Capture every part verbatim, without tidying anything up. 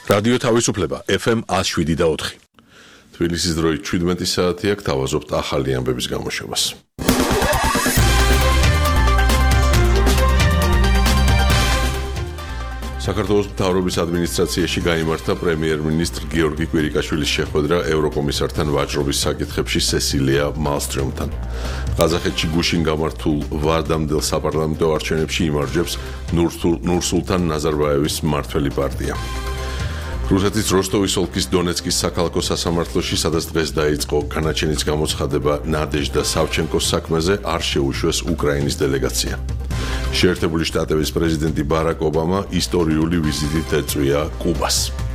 რადიო თავისუფლება ეფ ემ one oh seven და four. თბილისის დროით შვიდმეტი საათია, გთავაზობთ ახალი ამბების გამოშვებას. საქართველოს მთავრობის ადმინისტრაციაში გაიმართა პრემიერ-მინისტრ გიორგი კვირიკაშვილის შეხვედრა ევროკომისართან ვაჭრობის საკითხებში სესილია მალსტრომთან. ყაზახეთში გუშინ გამართულ ვადამდელ საპარლამენტო არჩევნებში იმარჯვებს ნურსულთან ნაზარბაევის მმართველი პარტია. რუსეთის როსტოვის ოლქის დონეცკის საქალაქო სასამართლოში, სადაც დღეს დაიწყო განაჩენის გამოცხადება ნადეჟდა სავჩენკოს საქმეზე, არ შეუშვეს უკრაინის დელეგაცია. შეერთებული შტატების პრეზიდენტი ბარაკ ობამა ისტორიული ვიზიტით ეწვია კუბას.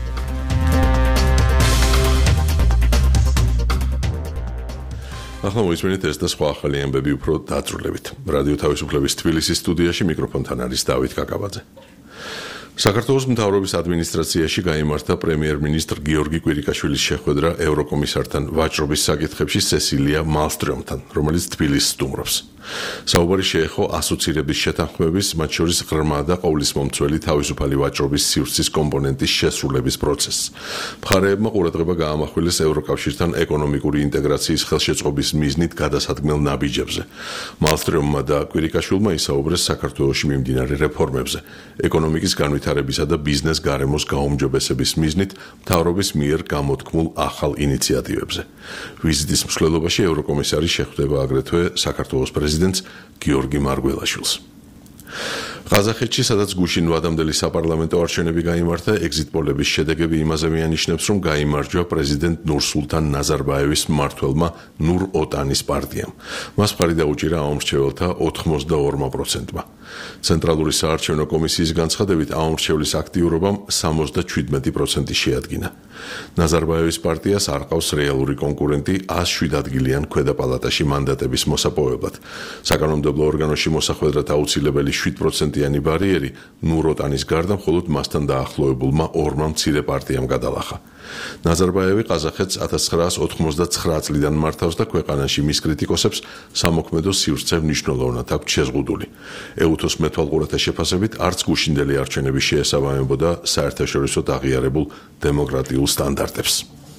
ახლა მოისმენთ ეს და სხვა ახალი ამბები უფრო დაწვრილებით. რადიო თავისუფლების თბილისის სტუდიაში მიკროფონთან არის დავით კაკაბაძე. საქართველოს მთავრობის ადმინისტრაციაში გაიმართა პრემიერ-მინისტრ გიორგი კვირიკაშვილის შეხვედრა ევროკომისართან ვაჭრობის საკითხებში სესილია მალსტრომთან, რომელიც თბილისს სტუმრობს. საუბარი შეეხო ასოცირების შეთანხმების, მათ შორის ღრმა და ყოვლისმომცველი თავისუფალი ვაჭრობის სივრცის კომპონენტის შესრულების პროცესს. მხარეებმა ყურადღება გაამახვილეს ევროკავშირთან ეკონომიკური ინტეგრაციის ხელშეწყობის მიზნით გადასადგმელ ნაბიჯებზე. მალსტრომმა და კვირიკაშვილმა ისაუბრეს საქართველოში მიმდინარე რეფორმებზე, ეკონომიკის განვითარებისა და ბიზნეს გარემოს გაუმჯობესების მიზნით მთავრობის მიერ გამოთქმულ ახალ ინიციატივებზე. ვიზიტის მსვლელობაში ევროკომისარი შეხვდება აგრეთვე საქართველოს პრეზიდენტს გიორგი მარგველაშვილს. ყაზახეთში, სადაც გუშინ ვადამდელი საპარლამენტო არჩევნები გაიმართა, ეგზიტ პოლების შედეგები იმაზე მიანიშნებს, რომ გაიმარჯვა პრეზიდენტ ნურსულთან ნაზარბაევის მმართველმა ნურ ოტანის პარტიამ. მას მხარი დაუჭირა აუმრჩეველთა ოცდაორ პროცენტმა. ცენტრალური საარჩევნო კომისიის განცხადებით, აუმრჩევლის აქტიურობამ სამოცდაშვიდ პროცენტი შეადგინა. ნაზარბაევის პარტიას არ ყავს რეალური კონკურენტი one oh seven ადგილიან ქვედა პალატაში მანდატების მოსაპოვებლად. საკანონმდებლო ორგანოში მოსახვედრად აუცილებელი შვიდ პროცენტიანი ბარიერი ნურ ოტანის გარდა მხოლოდ მასთან დაახლოებულმა ორმა მცირე პარტიამ გადალახა. ნაზარბაევი ყაზახეთს one thousand nine hundred ninety-nine წლიდან მართავს და ქვეყანაში მის კრიტიკოსებს სამოქმედო სივრცე მნიშვნელოვნად აქვს შეზღუდული. ეუთოს მეთვალყურეთა შეფასებით არც გუშინდელი არჩევნები შეესაბამებოდა საერთაშორისოდ აღიარებულ დემოკრატიულ სტანდარტებს.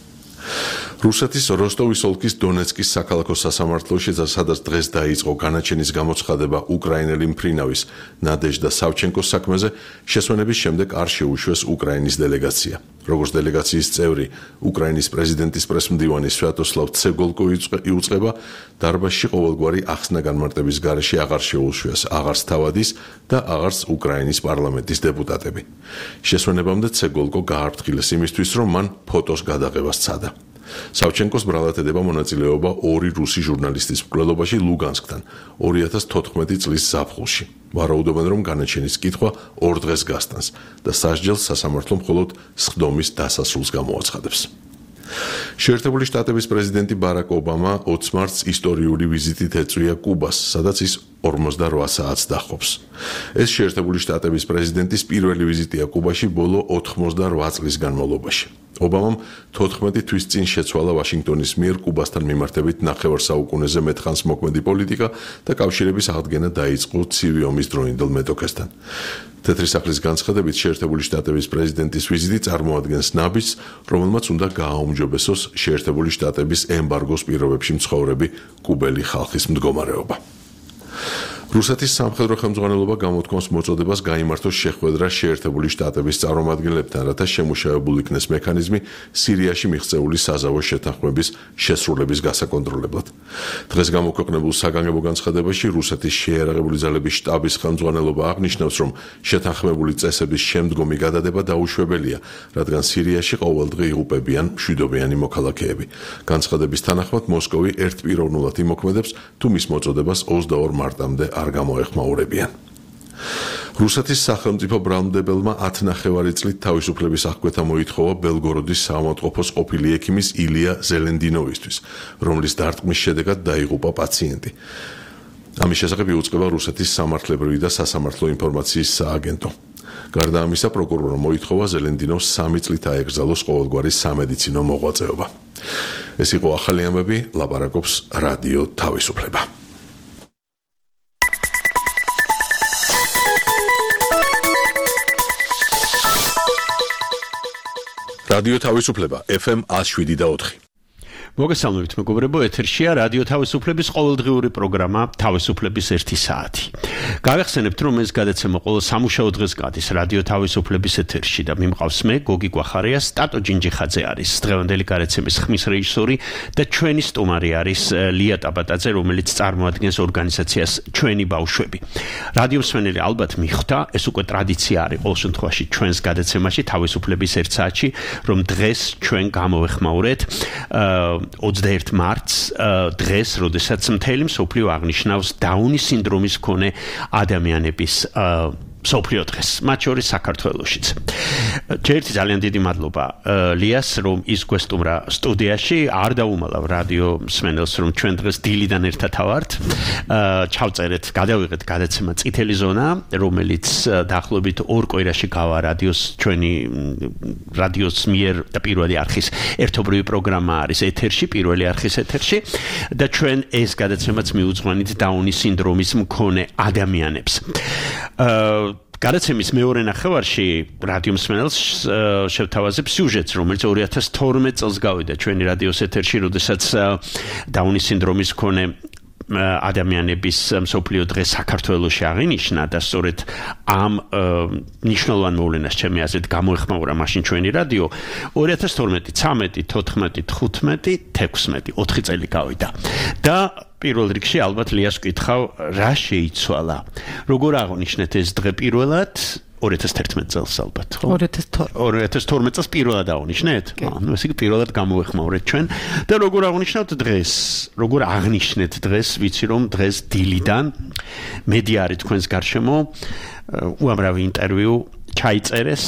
რუსეთის როსტოვის ოლქის დონეცკის საქალაქო სასამართლოში, სადაც დღეს დაიწყო განაჩენის გამოცხადება უკრაინელი მფრინავის ნადეჟდა სავჩენკოს საქმეზე, შესვენების შემდეგ არ შეუშვეს უკრაინის დელეგაცია. როგორც დელეგაციის წევრი, უკრაინის პრეზიდენტის პრესმდივანი სვიატოსლავ ცეგოლკო იუწყება, დარბაზში ყოველგვარი ახსნა-განმარტების გარეშე აღარ შეუშვეს აღარც თავადის და აღარც უკრაინის პარლამენტის დეპუტატები. შესვენებამდე ცეგოლკო გააფრთხილეს იმისთვის, რომ მან ფოტოს გადაღება სცადა. სავჩენკოს ბრალად ედება მონაწილეობა ორი რუსი ჟურნალისტის მკვლელობაში ლუგანსკთან two thousand fourteen წლის ზაფხულში. ვარაუდობენ, რომ განაჩენის კითხვა ორ დღეს გასტანს და სასჯელს სასამართლო მხოლოდ სხდომის დასასრულს გამოაცხადებს. შეერთებული შტატების პრეზიდენტი ბარაკ ობამა ოცი მარტს ისტორიული ვიზიტით ეწვია კუბას, სადაც ის ორმოცდაოთხ საათს დაჰყოფს. ეს შეერთებული შტატების პრეზიდენტის პირველი ვიზიტია კუბაში ბოლო ოცდაოთხ წლის განმავლობაში. ობამამ თოთხმეტი თვის წინ შეცვალა ვაშინგტონის მიერ კუბასთან მიმართებით ნახევარ საუკუნეზე მეტხანს მოქმედი პოლიტიკა და კავშირების აღდგენა დაიწყო ცივი ომის დროინდელ მეტოქესთან. თეთრი სახლის განცხადებით, შეერთებული შტატების პრეზიდენტის ვიზიტი წარმოადგენს ნაბიჯს, რომელმაც უნდა გააუმჯობესოს შეერთებული შტატების ემბარგოს პირობებში მცხოვრები კუბელი ხალხის მდგომარეობა. რუსეთის სამხედრო ხელმძღვანელობა გამოთქვამს მოწოდებას გაიმართოს შეხვედრა შეერთებული შტატების წარმომადგენლებთან, რათა შემუშავებული იქნეს მექანიზმი სირიაში მიღწეული საზავო შეთანხმების შესრულების გასაკონტროლებლად. დღეს გამოქვეყნებულ საგანგებო განცხადებაში რუსეთის შეიარაღებული ძალების შტაბის ხელმძღვანელობა აღნიშნავს, რომ შეთანხმებული წესების შემდგომი გადადება დაუშვებელია, რადგან სირიაში ყოველდღე იღუპებიან მშვიდობიანი მოქალაქეები. განცხადების თანახმად მოსკოვი ერთპიროვნულად იმოქმედებს, თუ მის მოწოდებას ოცდაორ მარტამდე არ გამოეხმაურებიან. რუსეთის სახელმწიფო ბრალმდებელმა ათი ნახევარი წლით თავისუფლების აღკვეთა მოითხოვა ბელგოროდის საავადმყოფოს ყოფილი ექიმის ილია ზელენდინოვისთვის, რომლის დარტყმის შედეგად დაიღუპა პაციენტი. ამის შესახებ იუწყება რუსეთის სამართლებრივი და სასამართლო ინფორმაციის სააგენტო. გარდა ამისა, პროკურორმა მოითხოვა ზელენდინოვს სამი წლით აეკრძალოს ყოველგვარი სამედიცინო მოღვაწეობა. ეს იყო ახალი ამბები, ლაპარაკობს რადიო თავისუფლება. რადიო თავისუფლება ეფ ემ one oh seven და four. მოგესალმებით მეგობრებო, ეთერშია რადიო თავისუფლების ყოველდღიური პროგრამა თავისუფლების ერთი საათი. Გავახსენებთ, რომ ეს გადაცემა ყოველ სამუშაო დღეს გადის რადიო თავისუფლების ეთერში და მიმყავს მე, გოგი გვახარია, სტატო ჯინჯიხაძე არის დღევანდელი გადაცემის ხმის რეჟისორი და ჩვენი სტუმარი არის ლია ტაბატაძე, რომელიც წარმოადგენს ორგანიზაციას ჩვენი ბავშვები. რადიო მსმენელი ალბათ მიხვდა, ეს უკვე ტრადიცია არის ყოველ შემთხვევაში ჩვენს გადაცემაში თავისუფლების ერთ საათში, რომ დღეს ჩვენ გამოვეხმაურეთ ოცდაერთ მარტს დღეს, როდესაც მთელი მსოფლიო აღნიშნავს დაუნის სინდრომის მქონე ადამიანების მსოფლიო დღეს, მათ შორის საქართველოშიც. ჯერჯერობით ძალიან დიდი მადლობა ლიას, რომ ის გვესტუმრა სტუდიაში, არ დაუმალავ რადიო მსმენელს, რომ ჩვენ დღეს დილიდან ერთად ვართ. ჩავწერეთ, გადავიღეთ გადაცემა წითელი ზონა, რომელიც დაახლოებით ორ კვირაში გავა რადიოს ჩვენი რადიოს მიერ და პირველი არხის ერთობრივი პროგრამა არის ეთერში, პირველი არხის ეთერში და ჩვენ ეს გადაცემაც მიუძღვანით დაუნის სინდრომის მქონე ადამიანებს. გადაცემის მეორე ნახევარში რადიო მსმენელს შევთავაზებ სიუჟეტს, რომელიც ორი ათას თორმეტ წელს გავიდა ჩვენი რადიოს ეთერში, როდესაც დაუნის სინდრომის მქონე ადამიანების მსოფლიო დღე საქართველოში აღინიშნა და სწორედ ამ ნიშნულოვან მოვლენას ჩემი აზრით გამოეხმაურა მაშინ ჩვენი რადიო ორი ათას თორმეტი, ცამეტი, თოთხმეტი, თხუთმეტი, თექვსმეტი, ოთხი წელი გავიდა. და პირველ რიგში ალბათ ლიას ვკითხავ, რა შეიცვალა? როგორ აღნიშნეთ ეს დღე პირველად? ორი ათას თერთმეტ წელს ალბათ, ხო? ორი ათას თორმეტ წელს პირველად აღნიშნეთ? ანუ ესე იგი პირველად გამოეხმაურეთ ჩვენ და როგორ აღნიშნავთ დღეს? როგორ აღნიშნეთ დღეს? ვიცი რომ დღეს დილიდან მედია არის თქვენს გარშემო, უამრავი ინტერვიუ ჩაიწერეს,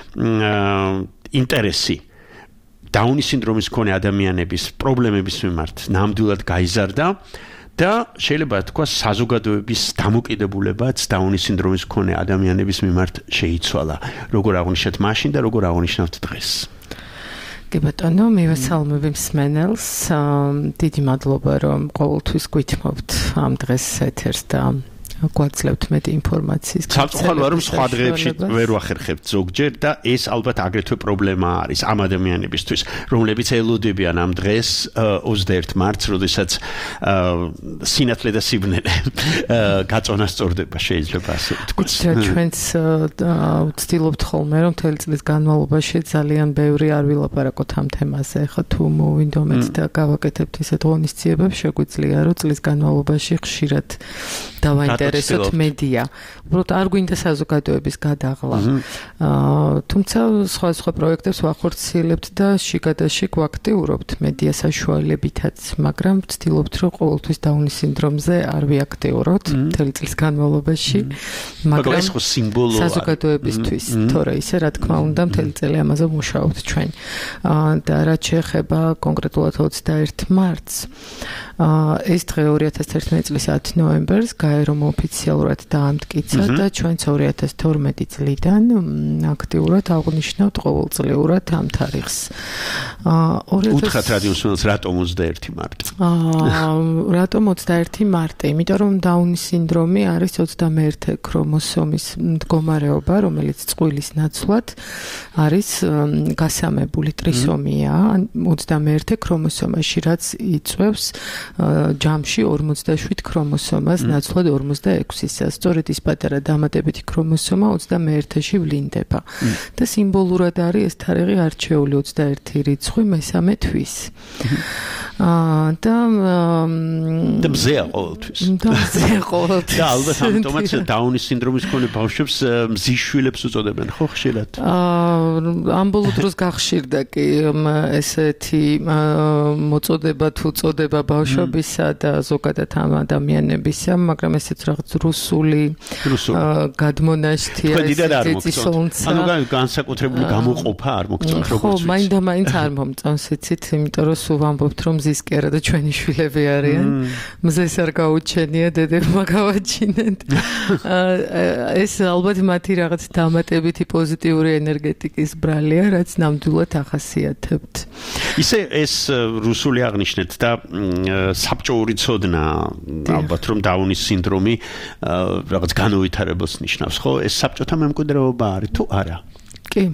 ინტერესი დაუნის სინდრომის მქონე ადამიანების პრობლემების მიმართ ნამდვილად გაიზარდა და შეიძლება თქვა საზოგადოების დამოკიდებულებაც დაუნის სინდრომის მქონე ადამიანების მიმართ შეიცვალა. როგორ აღნიშნეთ მაშინ და როგორ აღნიშნავთ დღეს? კი ბატონო, მივესალმები მსმენელს. დიდი მადლობა, რომ ყოველთვის გვითმობთ ამ დღეს ეთერს და გვაძლევთ მეტი ინფორმაციის. სამწუხაროა, რომ სხვა დღეებში ვერ ვახერხებთ ზოგჯერ და ეს ალბათ აგრეთვე პრობლემა არის ამ ადამიანებისთვის, რომლებიც ელოდებიან ამ დღეს ოცდაერთ მარტს, როდესაც სინათლე და სიბნელე გაწონასწორდება, შეიძლება ასე ვთქვათ. ჩვენც ვცდილობთ ხოლმე, რომ მთელი წლის განმავლობაში ძალიან ბევრი არ ვილაპარაკოთ ამ თემაზე. ხა თუ მოვინდომეთ და გავაკეთებთ ისეთ ღონისძიებებს, შეგვიძლია რომ წლის განმავლობაში ხშირად დავაინტერესოთ ინტერესოთ მედია. უბრალოდ არ გვინდა საზოგადოების გადაღლა. თუმცა სხვა სხვა პროექტებს ვახორციელებთ და შიგადაშიგ ვაქტიურობთ მედია საშუალებითაც, მაგრამ ვცდილობთ რომ ყოველთვის დაუნის სინდრომზე არ ვიაქტიუროთ მთელი წლის განმავლობაში, მაგრამ ეს ხო სიმბოლოა საზოგადოებისთვის, თორე ისე რა თქმა უნდა მთელი წელი ამაზე მუშაობთ ჩვენ. და რაც შეეხება კონკრეტულად ოცდაერთ მარტს, ეს დღე ორი ათას თერთმეტი წლის ათი ნოემბერს გაერომ ოფიციალურად დაამტკიცა და ჩვენც ორი ათას თორმეტი წლიდან აქტიურად აღნიშნავთ ყოველწლიურად ამ თარიღს. უთხრათ რადიო მსმენელს, რატომ ოცდაერთი მარტი? რატომ ოცდაერთი მარტი? იმიტომ რომ დაუნის სინდრომი არის ოცდამეერთე ქრომოსომის მდგომარეობა, რომელიც წყვილის ნაცვლად არის გასამებული ტრისომია ოცდამეერთე ქრომოსომაში, რაც იწვევს ჯამში ორმოცდაშვიდ ქრომოსომას ნაცვლად ორმოცდაექვსისა. სწორედ ის პატარა დამატებითი ქრომოსომა ოცდამეერთეში ვლინდება. და სიმბოლურად არის ეს თარიღი არჩეული ოცდაერთი რიცხვი მესამე თვის. და და მზეა ყოველთვის. და მზეა ყოველთვის. და ალბათ ამიტომაც დაუნის სინდრომის მქონე ბავშვებს მზის შვილებს უწოდებენ, ხო ხშირად? ამ ბოლო დროს გახშირდა კი ესეთი მოწოდება თუ წოდება ბავშვებისა და ზოგადად ამ ადამიანებისა, მაგრამ ესეც რაღაც რუსული გადმონაშთია, ესეც ანუ განსაკუთრებული გამოყოფა არ მოგწონს როგორც ხო, მაინდა-მაინც არ მომწონს, იცით, იმიტომ რომ სულ ვამბობთ, რომ მზის კი არა და ჩვენი შვილები არიან. მზეს არ გაუჩენია, დედებმა გავაჩინეთ. ეს ალბათ მათი რაღაც დამატებითი პოზიტიური ენერგეტიკის ბრალია, რაც ნამდვილად ახასიათებთ. ისე ეს რუსული აღნიშნეთ და საბჭოური ცოდნა ალბათ რომ დაუნის სინდრომი რაღაც განუვითარებელს ნიშნავს, ხო? ეს საბჭოთა მემკვიდრეობა არის თუ არა? კი.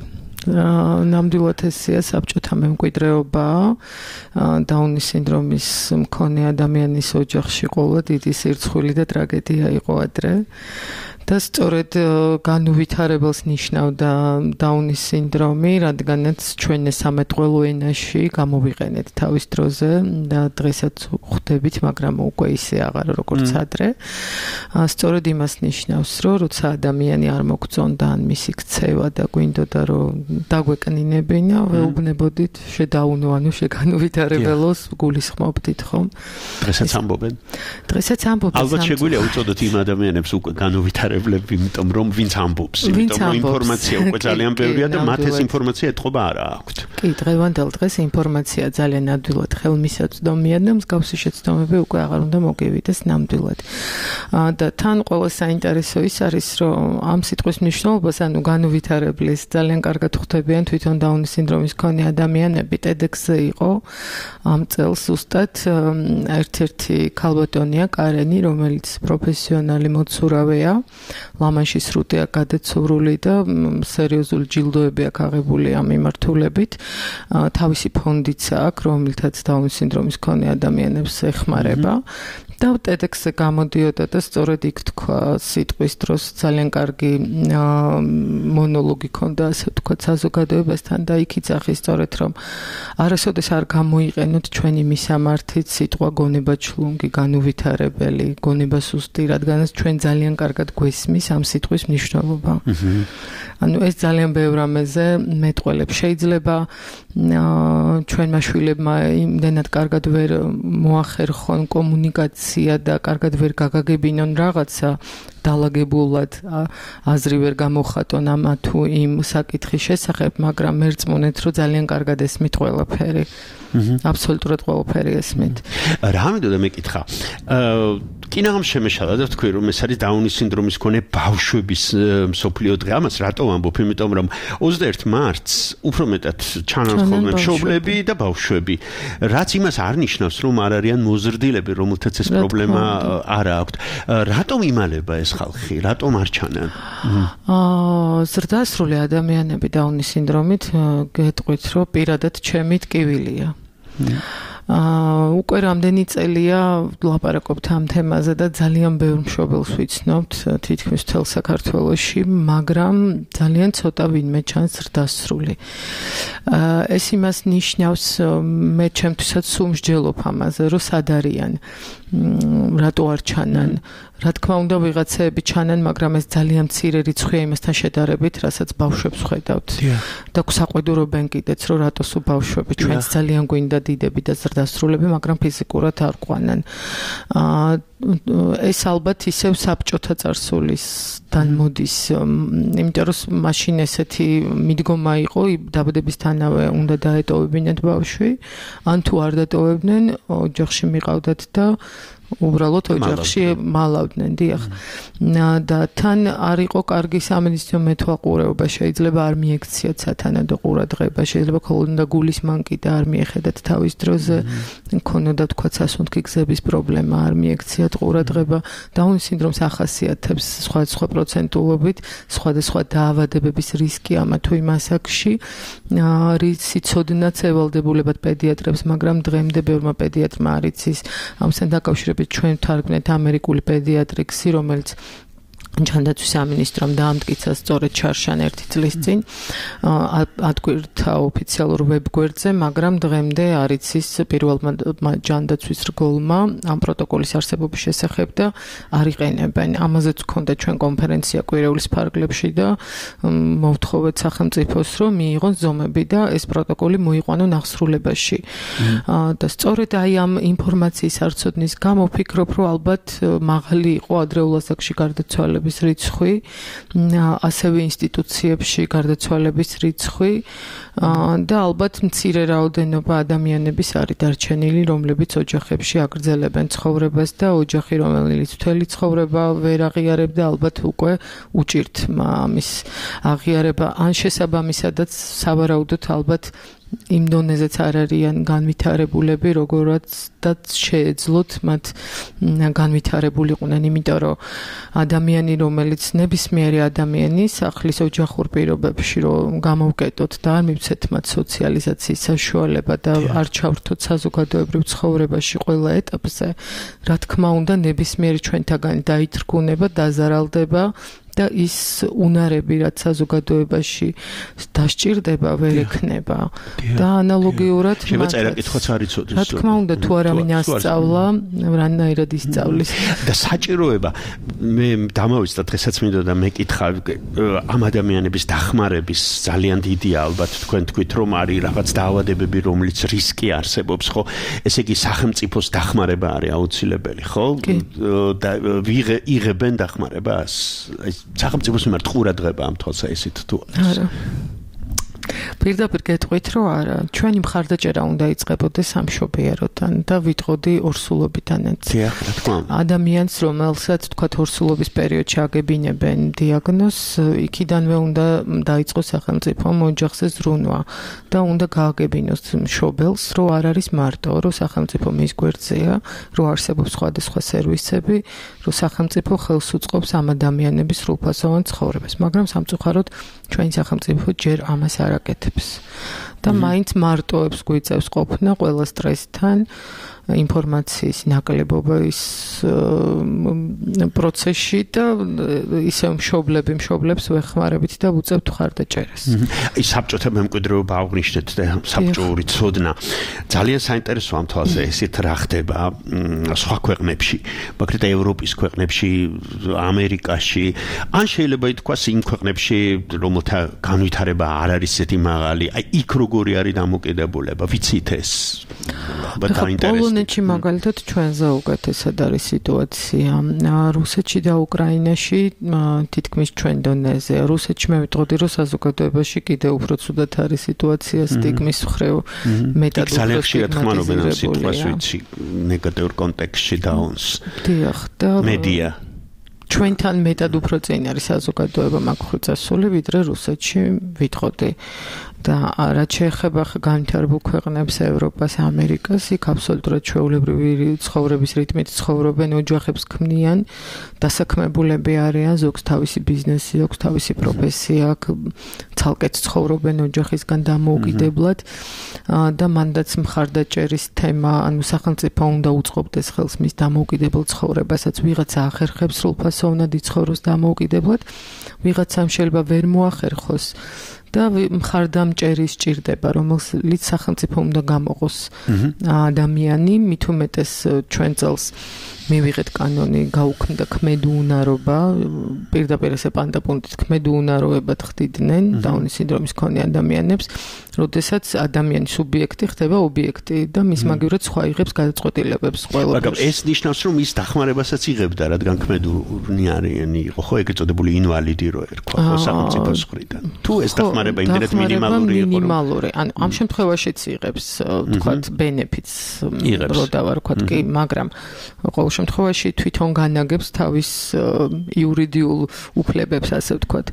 ნამდვილად ესეა საბჭოთა მემკვიდრეობა დაუნის სინდრომის მქონე ადამიანის ოჯახში ყოლა დიდი სირცხვილი და ტრაგედია იყო ადრე და სწორედ განუვითარებელს ნიშნავდა დაუნის სინდრომი, რადგანაც ჩვენ სამეთყველო ენაში გამოვიყენეთ თავის დროზე და დღესაც ხვდებით, მაგრამ უკვე ისე აღარ როგორც ადრე. სწორედ იმას ნიშნავს, რომ როცა ადამიანი არ მოგწონდა ან მისი ქცევა და გვინდოდა რომ დაგვეკნინებინა, ველუბნებოდით შედაუნო, ანუ შეგანუვითარებელოს გულისხმობდით ხომ? დღესაც ამბობენ. დღესაც ამბობენ. ალბათ შეგვიძლია უწოდოთ იმ ადამიანებს უკვე განუვითარებლები, იმიტომ რომ ვინც ამბობს, იმიტომ რომ ინფორმაცია უკვე ძალიან ბევრია და მათ ეს ინფორმაცია ეთყობა არა აქვთ. კი, დღევანდელ დღეს ინფორმაცია ძალიან ნამდვილად ხელმისაწვდომია და მსგავსი შეცდომები უკვე აღარ უნდა მოგივიდეს ნამდვილად. და თან ყველა საინტერესო ის არის, რომ ამ სიტყვის მნიშვნელობას, ანუ განუვითარებლის ძალიან კარგად ხვდებიან თვითონ დაუნის სინდრომის მქონე ადამიანები. TEDx-ზე იყო ამ წელს ზუსტად ერთ-ერთი ქალბატონია კარენი, რომელიც პროფესიონალი მოცურავეა. ლამანში სრუტეა გადაცურული და სერიოზული ჯილდოები აქვს აღებული ამ მიმართულებით. თავისი ფონდიც აქვს, რომელთაც დაუნის სინდრომის მქონე ადამიანებს ეხმარება. და TEDx-ზე გამოდიოდა და სწორედ იქ თქვა სიტყვის დროს ძალიან კარგი მონოლოგი ქონდა, ასე ვთქვათ, საზოგადოებასთან და იქ იცახი სწორედ რომ არასოდეს არ გამოიყენოთ ჩვენი მისამართით სიტყვა გონება ჩლუნგი, განუვითარებელი, გონება სუსტი, რადგანაც ჩვენ ძალიან კარგად გვესმის ამ სიტყვის მნიშვნელობა. ანუ ეს ძალიან ბევრ რამეზე მეტყველებს. შეიძლება ჩვენმა შვილებმა იმდენად კარგად ვერ მოახერხონ კომუნიკაცია და კარგად ვერ გაგაგებინონ რაღაცა დალაგებულად აზრი ვერ გამოხატონ ამ თუ იმ საკითხის შესახებ, მაგრამ მერწმუნეთ, რომ ძალიან კარგად ესმით ყველაფერი. აბსოლუტურად ყველაფერი ესმით. რა მინდოდა მეკითხა. კინაღამ შემეშალა და თქვი რომ ეს არის დაუნის სინდრომის მქონე ბავშვების მსოფლიო დღე. ამას რატო ვამბობ? იმიტომ რომ ოცდაერთი მარტს უფრო მეტად ჩანან ხოლმე მშობლები და ბავშვები. რაც იმას არ ნიშნავს, რომ არ არიან მოზრდილები, რომელთაც ეს პრობლემა არ აქვთ. რატომ იმალება ეს ხალხი? რატომ არ ჩანან? აა ზრდასრული ადამიანები დაუნის სინდრომით გეტყვით, რომ პირადად ჩემი ტკივილია. აა უკვე რამდენი წელია ვლაპარაკობთ ამ თემაზე და ძალიან ბევრ მშობელს ვიცნობთ თითქმის მთელ საქართველოში, მაგრამ ძალიან ცოტა ვინმე ჩანს ზრდასრული. აა ეს იმას ნიშნავს, მე ჩემთვისაც სულ მსჯელობ ამაზე, რომ სად არიან, რატო არ ჩანან. რა თქმა უნდა ვიღაცეები ჩანან, მაგრამ ეს ძალიან მცირე რიცხვია იმასთან შედარებით, რასაც ბავშვებს ხედავთ. და საყვედურობენ კიდეც, რომ რატო სულ ბავშვები, ჩვენც ძალიან გვინდა დიდები და ზრდასრულები, მაგრამ ფიზიკურად არ ყვანან. აა ეს ალბათ ისევ საბჭოთა წარსულისთან მოდის, იმიტომ რომ მაშინ ესეთი მიდგომა იყო, დაბადებისთანავე უნდა დაეტოვებინათ ბავშვი, ან თუ არ დატოვებდნენ, ოჯახში მიყავდათ და უბრალოდ ოჯახში მალავდნენ, დიახ. და თან არ იყო კარგი სამედიცინო მეთვალყურეობა, შეიძლება არ მიექციათ სათანადო ყურადღება, შეიძლება ქონოდა გულის მანკი და არ მიეხედათ თავის დროზე, ქონოდა თქვა სასუნთქი გზების პრობლემა, არ მიექციათ ყურადღება. დაუნის სინდრომს ახასიათებს სხვადასხვა პროცენტულობით სხვადასხვა დაავადებების რისკი ამა თუ იმ ასაკში. სიცოდნაც ევალდებულებად პედიატრებს, მაგრამ დღემდე ბევრმა პედიატრმა არ იცის ამასთან დაკავშირებით ჩვენ ვთარგმნეთ ამერიკული პედიატრიქსი, რომელიც ჯანდაცვის სამინისტრომ დაამტკიცა სწორედ ჩარშან ერთი წლის წინ ატკვირთა ოფიციალურ ვებგვერდზე, მაგრამ დღემდე არ იცის პირველმა ჯანდაცვის რგოლმა ამ პროტოკოლის არსებობის შესახებ და არ იყენებენ. ამაზეც გქონდა ჩვენ კონფერენცია კვირეულის ფარგლებში და მოვთხოვეთ სახელმწიფოს, რომ მიიღონ ზომები და ეს პროტოკოლი მოიყვანონ აღსრულებაში. და სწორედ აი ამ ინფორმაციის არცოდნის გამო ვფიქრობ, რომ ალბათ მაღალი იყო ადრეულ ასაკში გარდაცვალების რიცხვი, ასევე ინსტიტუციებში გარდაცვალების რიცხვი და ალბათ მცირე რაოდენობა ადამიანების არის დარჩენილი, რომლებიც ოჯახებში აგრძელებენ ცხოვრებას და ოჯახი, რომელიც მთელი ცხოვრება ვერ აღიარებდა, ალბათ უკვე უჭირთ ამის აღიარება, ან შესაბამისადაც სავარაუდოდ ალბათ იმ დონეზეც არ არიან განვითარებულები, როგორაც და შეეძლოთ მათ განვითარებულიყვნენ, იმიტომ რომ ადამიანი, რომელიც ნებისმიერი ადამიანი სახლის ოჯახურ პირობებში რომ გამოვკეტოთ და არ მივცეთ მათ სოციალიზაციის საშუალება და არ ჩავრთოთ საზოგადოებრივ ცხოვრებაში ყველა ეტაპზე, რა თქმა უნდა, ნებისმიერი ჩვენთაგანი დაითრგუნება, დაზარალდება და ის უნარები, რაც საზოგადოებაში დასჭირდება, ვერ ექნება. და ანალოგიურად შეიძლება წერა-კითხვაც არ იცოდეს. რა თქმა უნდა, თუ არავინ ასწავლა, რანაირად ისწავლის. და საჭიროება მე დამავიწყდა დღესაც მინდოდა მეკითხავ ამ ადამიანების დახმარების ძალიან დიდია ალბათ თქვენ თქვით რომ არის რაღაც დაავადებები, რომლის რისკი არსებობს, ხო? ესე იგი სახელმწიფოს დახმარება არის აუცილებელი, ხო? და იღებენ დახმარებას. სახელმწიფოს მიმართ ყურადღება ამ თვალსაზრისით თუ არა. პირდაპირ გეტყვით, რომ არა, ჩვენი მხარდაჭერა უნდა იწყებოდეს სამშობიაროდან და ვიტყოდი ორსულობიდანაც. დიახ, რა თქმა უნდა. ადამიანს, რომელსაც თქვათ ორსულობის პერიოდში აგებინებენ დიაგნოზს, იქიდანვე უნდა დაიწყოს სახელმწიფომ ოჯახზე ზრუნვა და უნდა გააგებინოს მშობელს, რომ არ არის მარტო, რომ სახელმწიფო მის გვერდზეა, რომ არსებობს სხვადასხვა სერვისები, რომ სახელმწიფო ხელს უწყობს ამ ადამიანების სრულფასოვან ცხოვრებას, მაგრამ სამწუხაროდ ჩვენი სახელმწიფო ჯერ ამას არ აკეთებს. და მაინც მარტოებს გვიწევს ყოფნა ყველა სტრესთან, ინფორმაციის ნაკლებობის პროცესში და ისე მშობლები მშობლებს ვეხმარებით და ვუწევთ მხარდაჭერას. ის საბჭოთა მემკვიდრეობა აღნიშნეთ და საბჭოური ცოდნა ძალიან საინტერესოა ამ თვალსაზრისით რა ხდება სხვა ქვეყნებში, მაგალითად ევროპის ქვეყნებში, ამერიკაში, ან შეიძლება ითქვას იმ ქვეყნებში, რომელთა განვითარება არ არის ისეთი მაღალი, აი იქ როგორი არის დამოკიდებულება, ვიცით ეს? პოლონეთში მაგალითად ჩვენზე უკეთესად არის სიტუაცია. რუსეთში და უკრაინაში თითქმის ჩვენ დონეზე. რუსეთში მე ვიტყოდი, რომ საზოგადოებაში კიდევ უფრო ცუდად არის სიტუაცია სტიგმის მხრივ მეტად ძალიან ხშირად ხმარობენ ამ სიტყვას, ვიცი, ნეგატიურ კონტექსტში დაუნს. დიახ, და მედია ჩვენთან მეტად უფრო წინ არის საზოგადოება მაგ წასული, ვიდრე რუსეთში ვიტყოდი. და რაც შეეხება განვითარებულ ქვეყნებს, ევროპას, ამერიკას, იქ აბსოლუტურად ჩვეულებრივი ცხოვრების რიტმით ცხოვრობენ, ოჯახებს ქმნიან, დასაქმებულები არიან, ზოგს თავისი ბიზნესი, ზოგს თავისი პროფესია, ცალკეც ცხოვრობენ ოჯახისგან დამოუკიდებლად და მანდაც მხარდაჭერის თემა, ანუ სახელმწიფო უნდა უწყობდეს ხელს მის დამოუკიდებელ ცხოვრებასაც, ვიღაცა ახერხებს სრულფასოვნად იცხოვროს დამოუკიდებლად, ვიღაცამ შეიძლება ვერ მოახერხოს. და მხარდამჭერი სჭირდება, რომელიც სახელმწიფო უნდა გამოყოს ადამიანი, მით უმეტეს ჩვენ წელს მივიღეთ კანონი, გაუქმდა ქმედუუნარობა, პირდაპირ ესე პანტაპუნქტით ქმედუუნაროებად ხდიდნენ დაუნის სინდრომის მქონე ადამიანებს, როდესაც ადამიანი სუბიექტი ხდება ობიექტი და მის მაგივრად სხვა იღებს გადაწყვეტილებებს ყველა. მაგრამ ეს ნიშნავს, რომ ის დახმარებასაც იღებდა, რადგან ქმედუუნარიანი იყო, ხო, ეგ ეწოდებული ინვალიდი რო ერქვა, ხო, სახელმწიფოს მხრიდან. თუ ეს დახმარება იმდენად მინიმალური იყო, მინიმალური, ანუ ამ შემთხვევაშიც იღებს, თქვათ, ბენეფიტს, რო დავარქვათ კი, მაგრამ ყოველ შემთხვევაში თვითონ განაგებს თავის იურიდიულ უფლებებს, ასე ვთქვათ.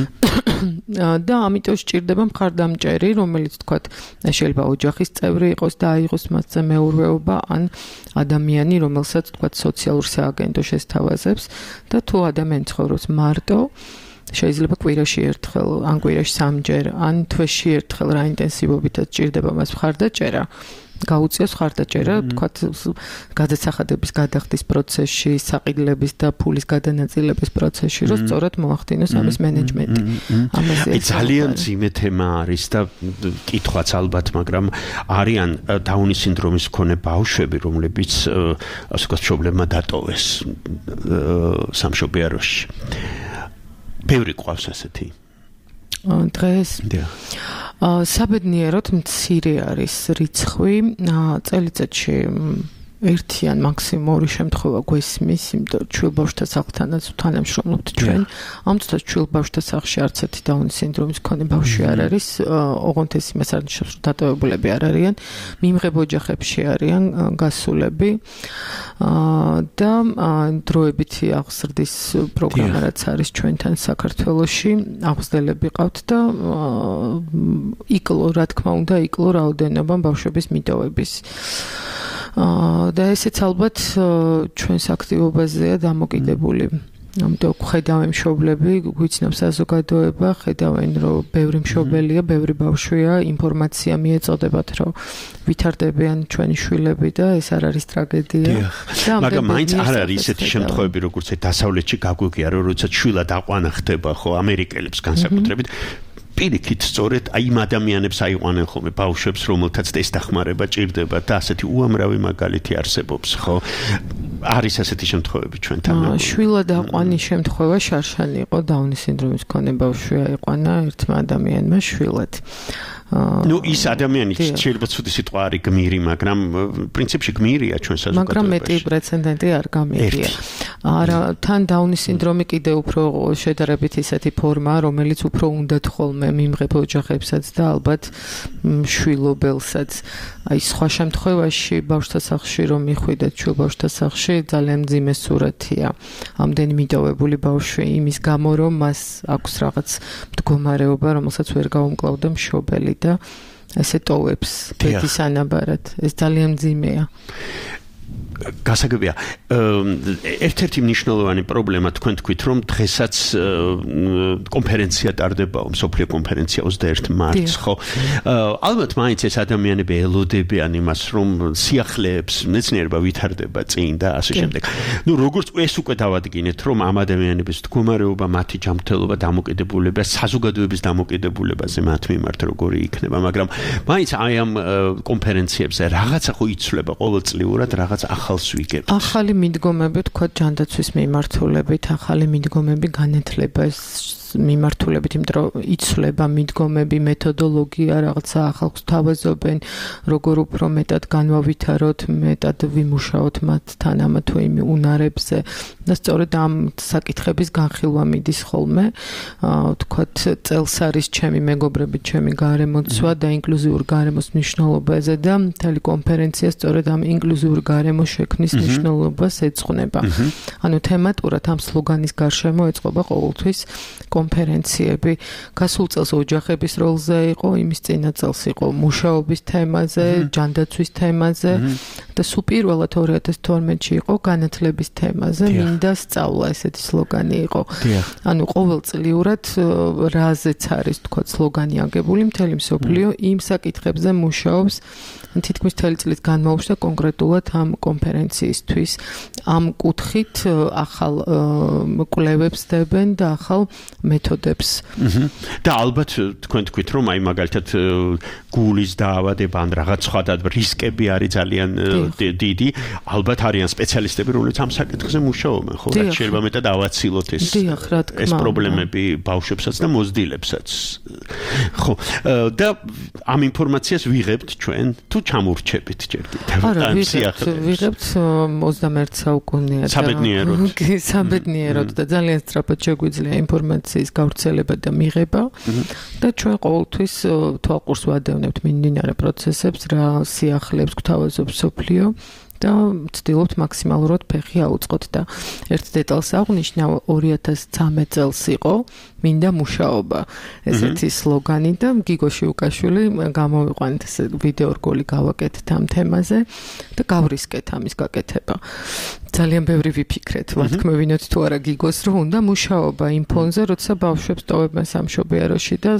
და ამიტომ სჭირდება მხარდამჭერი, რომელიც თქვათ, შეიძლება ოჯახის წევრი იყოს და აიღოს მასზე მეურვეობა, ან ადამიანი, რომელსაც თქვათ სოციალურ სააგენტო შესთავაზებს და თუ ადამიანი ცხოვრობს მარტო, შეიძლება კვირაში ერთხელ, ან კვირაში სამჯერ, ან თვეში ერთხელ რა ინტენსივობითაც სჭირდება მას მხარდაჭერა. გაუწიოს მხარდაჭერა, თქვათ, გადასახადების გადახდის პროცესში, საყიდლების და ფულის გადანაწილების პროცესში, რომ სწორად მოახდინოს ამის მენეჯმენტი. ამაზე ძალიან ძიმე თემა არის და კითხვაც ალბათ, მაგრამ არიან დაუნის სინდრომის მქონე ბავშვები, რომლებიც ასე ვთქვათ, პრობლემა დატოვეს სამშობიაროში. ბევრი ყავს ასეთი. დღეს საბედნიეროდ მცირე არის რიცხვი, წელიწადში ერთი ან მაქსიმუმ ორი შემთხვევა გვესმის, იმიტომ რომ ჩვილ ბავშვთა სახლთანაც თანამშრომლობთ ჩვენ. ამ წუთას ჩვილ ბავშვთა სახლში არც ერთი დაუნის სინდრომის მქონე ბავშვი არ არის, ოღონდ ეს იმას არ ნიშნავს, რომ დატოვებულები არ არიან, მიმღებ ოჯახებში არიან გასულები და დროებითი აღზრდის პროგრამა რაც არის ჩვენთან საქართველოში, აღზრდელები ყავთ და იკლო, რა თქმა უნდა, იკლო რაოდენობა ბავშვების მიტოვების. და ესეც ალბათ ჩვენს აქტივობაზეა დამოკიდებული. ამიტომ ხედავენ მშობლები, გვიცნობს საზოგადოება, ხედავენ რომ ბევრი მშობელია, ბევრი ბავშვია, ინფორმაცია მიეწოდებათ რომ ვითარდებიან ჩვენი შვილები და ეს არ არის ტრაგედია. მაგრამ მაინც არ არის ისეთი შემთხვევები, როგორც დასავლეთში გაგვიგია, რომ როცა შვილად აყვანა ხდება ხო ამერიკელებს განსაკუთრებით პირიქით სწორედ აი იმ ადამიანებს აიყვანენ ხოლმე ბავშვებს, რომელთაც ეს დახმარება ჭირდება და ასეთი უამრავი მაგალითი არსებობს, ხო? არის ასეთი შემთხვევები ჩვენთან. შვილად აყვანის შემთხვევა შარშანი იყო, დაუნის სინდრომის მქონე ბავშვი აიყვანა ერთმა ადამიანმა შვილად. ნუ ის ადამიანი შეიძლება ცუდი სიტყვა არის გმირი, მაგრამ პრინციპში გმირია ჩვენ საზოგადოებაში. მაგრამ მეტი პრეცედენტი არ გამიგია. არა, თან დაუნის სინდრომი კიდე უფრო შედარებით ისეთი ფორმაა, რომელიც უფრო უნდათ ხოლმე მიმღებ ოჯახებსაც და ალბათ შვილობელსაც. აი სხვა შემთხვევაში ბავშვთა სახლში რომ მიხვიდეთ, შვილ ბავშვთა სახლში ძალიან მძიმე სურათია. ამდენი მიტოვებული ბავშვი იმის გამო, რომ მას აქვს რაღაც მდგომარეობა, რომელსაც ვერ გაუმკლავდა მშობელი და ესე ტოვებს ბედის ანაბარად. ეს ძალიან მძიმეა. გასაგებია, ერთ-ერთი მნიშვნელოვანი პრობლემა თქვენ თქვით, რომ დღესაც კონფერენცია ტარდებაო, მსოფლიო კონფერენცია ოცდაერთი მარტს, ხო? ალბათ მაინც ეს ადამიანები ელოდებიან იმას, რომ სიახლეებს მეცნიერება ვითარდება წინ და ასე შემდეგ. ნუ როგორც ეს უკვე დავადგინეთ, რომ ამ ადამიანების მდგომარეობა, მათი ჯანმრთელობა, დამოკიდებულება, საზოგადოების დამოკიდებულებაზე მათ მიმართ როგორი იქნება, მაგრამ მაინც აი ამ კონფერენციებზე რაღაცა ხო იცვლება ყოველწლიურად, რაღაც ახალს ვიგებთ. ახალი მიდგომები თქვა ჯანდაცვის მიმართულებით, ახალი მიდგომები განათლებას მიმართულებით, იმიტომ რომ იცვლება მიდგომები, მეთოდოლოგია, რაღაცა ახალს თავაზობენ, როგორ უფრო მეტად განვავითაროთ, მეტად ვიმუშაოთ მათთან ამა თუ იმ უნარებზე და სწორედ ამ საკითხების განხილვა მიდის ხოლმე. ვთქვათ, წელს არის ჩემი მეგობრები, ჩემი გარემოცვა და ინკლუზიურ გარემოს მნიშვნელობაზე და მთელი კონფერენცია სწორედ ამ ინკლუზიურ გარემოს შექმნის მნიშვნელობას ეძღვნება. ანუ თემატურად ამ სლოგანის გარშემო ეწყობა ყოველთვის კონფერენციები. გასულ წელს ოჯახების როლზე იყო, იმის წინა წელს იყო მუშაობის თემაზე, ჯანდაცვის თემაზე და სულ პირველად ორი ათას თორმეტში იყო განათლების თემაზე, მინდა სწავლა, ესეთი სლოგანი იყო. ანუ ყოველწლიურად რაზეც არის თქვა სლოგანი აგებული, მთელი მსოფლიო იმ საკითხებზე მუშაობს თითქმის მთელი წლის განმავლობაში და კონკრეტულად ამ კონფერენციისთვის ამ კუთხით ახალ კვლევებს დებენ და ახალ მეთოდებს. და ალბათ თქვენ თქვით, რომ აი მაგალითად გულის დაავადება ან რაღაც სხვა რისკები არის ძალიან დიდი, ალბათ არიან სპეციალისტები, რომლებიც ამ საკითხზე მუშაობენ, ხო? რაც შეიძლება მეტად ავაცილოთ ეს ეს პრობლემები ბავშვებსაც და მოზრდილებსაც. ხო, და ამ ინფორმაციას ვიღებთ ჩვენ თუ ჩამურჩებით ჯერ კიდევ. არა, ვიღებთ ოცდამეერთე საუკუნეა და საბედნიეროდ და ძალიან სწრაფად შეგვიძლია ინფორმაციის გავრცელება და მიღება და ჩვენ ყოველთვის თვალყურს ვადევნებთ მიმდინარე პროცესებს, რა სიახლეებს გვთავაზობს მსოფლიო და ვცდილობთ მაქსიმალურად ფეხი აუწყოთ და ერთ დეტალს აღვნიშნავ, ორი ათას ცხრამეტ წელს იყო მინდა მუშაობა. ესეთი სლოგანი და გიგო შიუკაშვილი გამოვიყვანეთ ესე ვიდეო რგოლი გავაკეთეთ ამ თემაზე და გავრისკეთ ამის გაკეთება. ძალიან ბევრი ვიფიქრეთ, ვათქმევინოთ თუ არა გიგოს, რომ უნდა მუშაობა იმ ფონზე, როცა ბავშვებს ტოვებენ სამშობიაროში და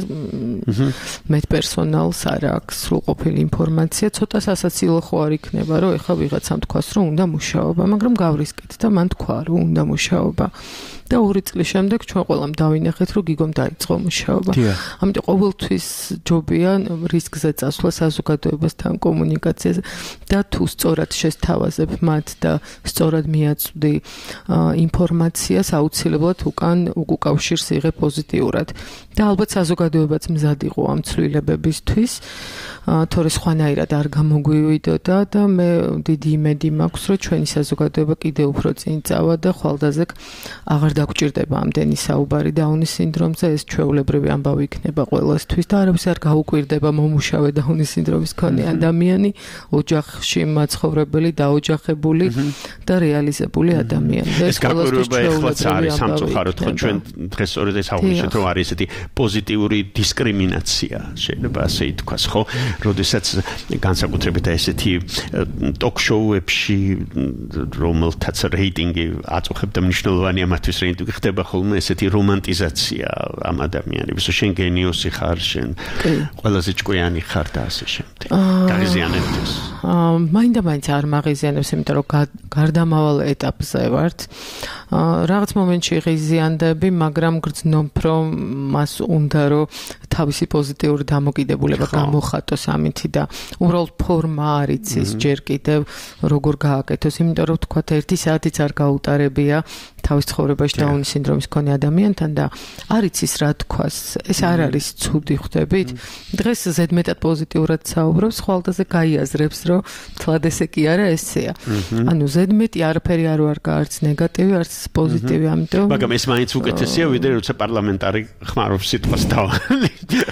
მეტ პერსონალს არ აქვს სრულყოფილი ინფორმაცია, ცოტა სასაცილო ხო არ იქნება, რომ ეხლა ვიღაცამ თქვას, რომ უნდა მუშაობა, მაგრამ გავრისკეთ და მან თქვა, რომ უნდა მუშაობა. და ორი წლის შემდეგ ჩვენ ყველამ დავინახეთ, რომ გიგომ დაიწყო მუშაობა. ამიტომ ყოველთვის ჯობია რისკზე წასვლა საზოგადოებასთან კომუნიკაციაზე და თუ სწორად შესთავაზებ მათ და სწორად მიაწვდი ინფორმაციას, აუცილებლად უკან უკავშირს იღებ პოზიტიურად. და ალბათ საზოგადოებაც მზად იყო ამ ცვლილებებისთვის, თორე სხვანაირად არ გამოგვივიდოდა და მე დიდი იმედი მაქვს, რომ ჩვენი საზოგადოება კიდევ უფრო წინ წავა და ხვალდაზე აღარ დაგჭირდება ამდენი საუბარი დაუნის სინდრომზე, ეს ჩვეულებრივი ამბავი იქნება ყველასთვის და არავის არ გაუკვირდება მომუშავე დაუნის სინდრომის მქონე ადამიანი, ოჯახში მაცხოვრებელი, დაოჯახებული და რეალიზებული ადამიანი. ეს გაკვირვება ეხლაც არის სამწუხაროდ, ხო ჩვენ დღეს სწორედ ეს აღვნიშნეთ, რომ არის ესეთი პოზიტიური დისკრიმინაცია, შეიძლება ასე ითქვას, ხო? როდესაც განსაკუთრებით ესეთი ტოქ-შოუებში, რომელთაც რეიტინგი აწუხებდა მნიშვნელოვანია მათთვის რეიტინგი ხდება ხოლმე ესეთი რომანტიზაცია ამ ადამიანების, შენ გენიოსი ხარ, შენ ყველაზე ჭკვიანი ხარ და ასე შემდეგ. გაღიზიანებს. აა მაინდა-მაინც არ მაღიზიანებს, იმიტომ რომ გარდამავალ ეტაპზე ვართ. რაღაც მომენტში ღიზიანდები, მაგრამ გრძნობ, რომ მას უნდა რომ თავისი პოზიტიური დამოკიდებულება გამოხატოს ამითი და უბრალოდ ფორმა არ იცის ჯერ კიდევ როგორ გააკეთოს, იმიტომ რომ თქვათ ერთი საათიც არ გაუტარებია თავის ცხოვრებაში დაუნის სინდრომის მქონე ადამიანთან და არ იცის რა თქვას. ეს არ არის ცუდი, ხვდებით? დღეს ზედმეტად პოზიტიურად საუბრობს, ხვალდაზე გაიაზრებს, რომ თლად ესე კი არა, ესეა. ანუ ზედმეტი არაფერი არ ვარ არც ნეგატივი, არც პოზიტივი, ამიტომ მაგრამ ეს მაინც უკეთესია, ვიდრე როცა პარლამენტარი ხმარობს სიტყვას დავალი.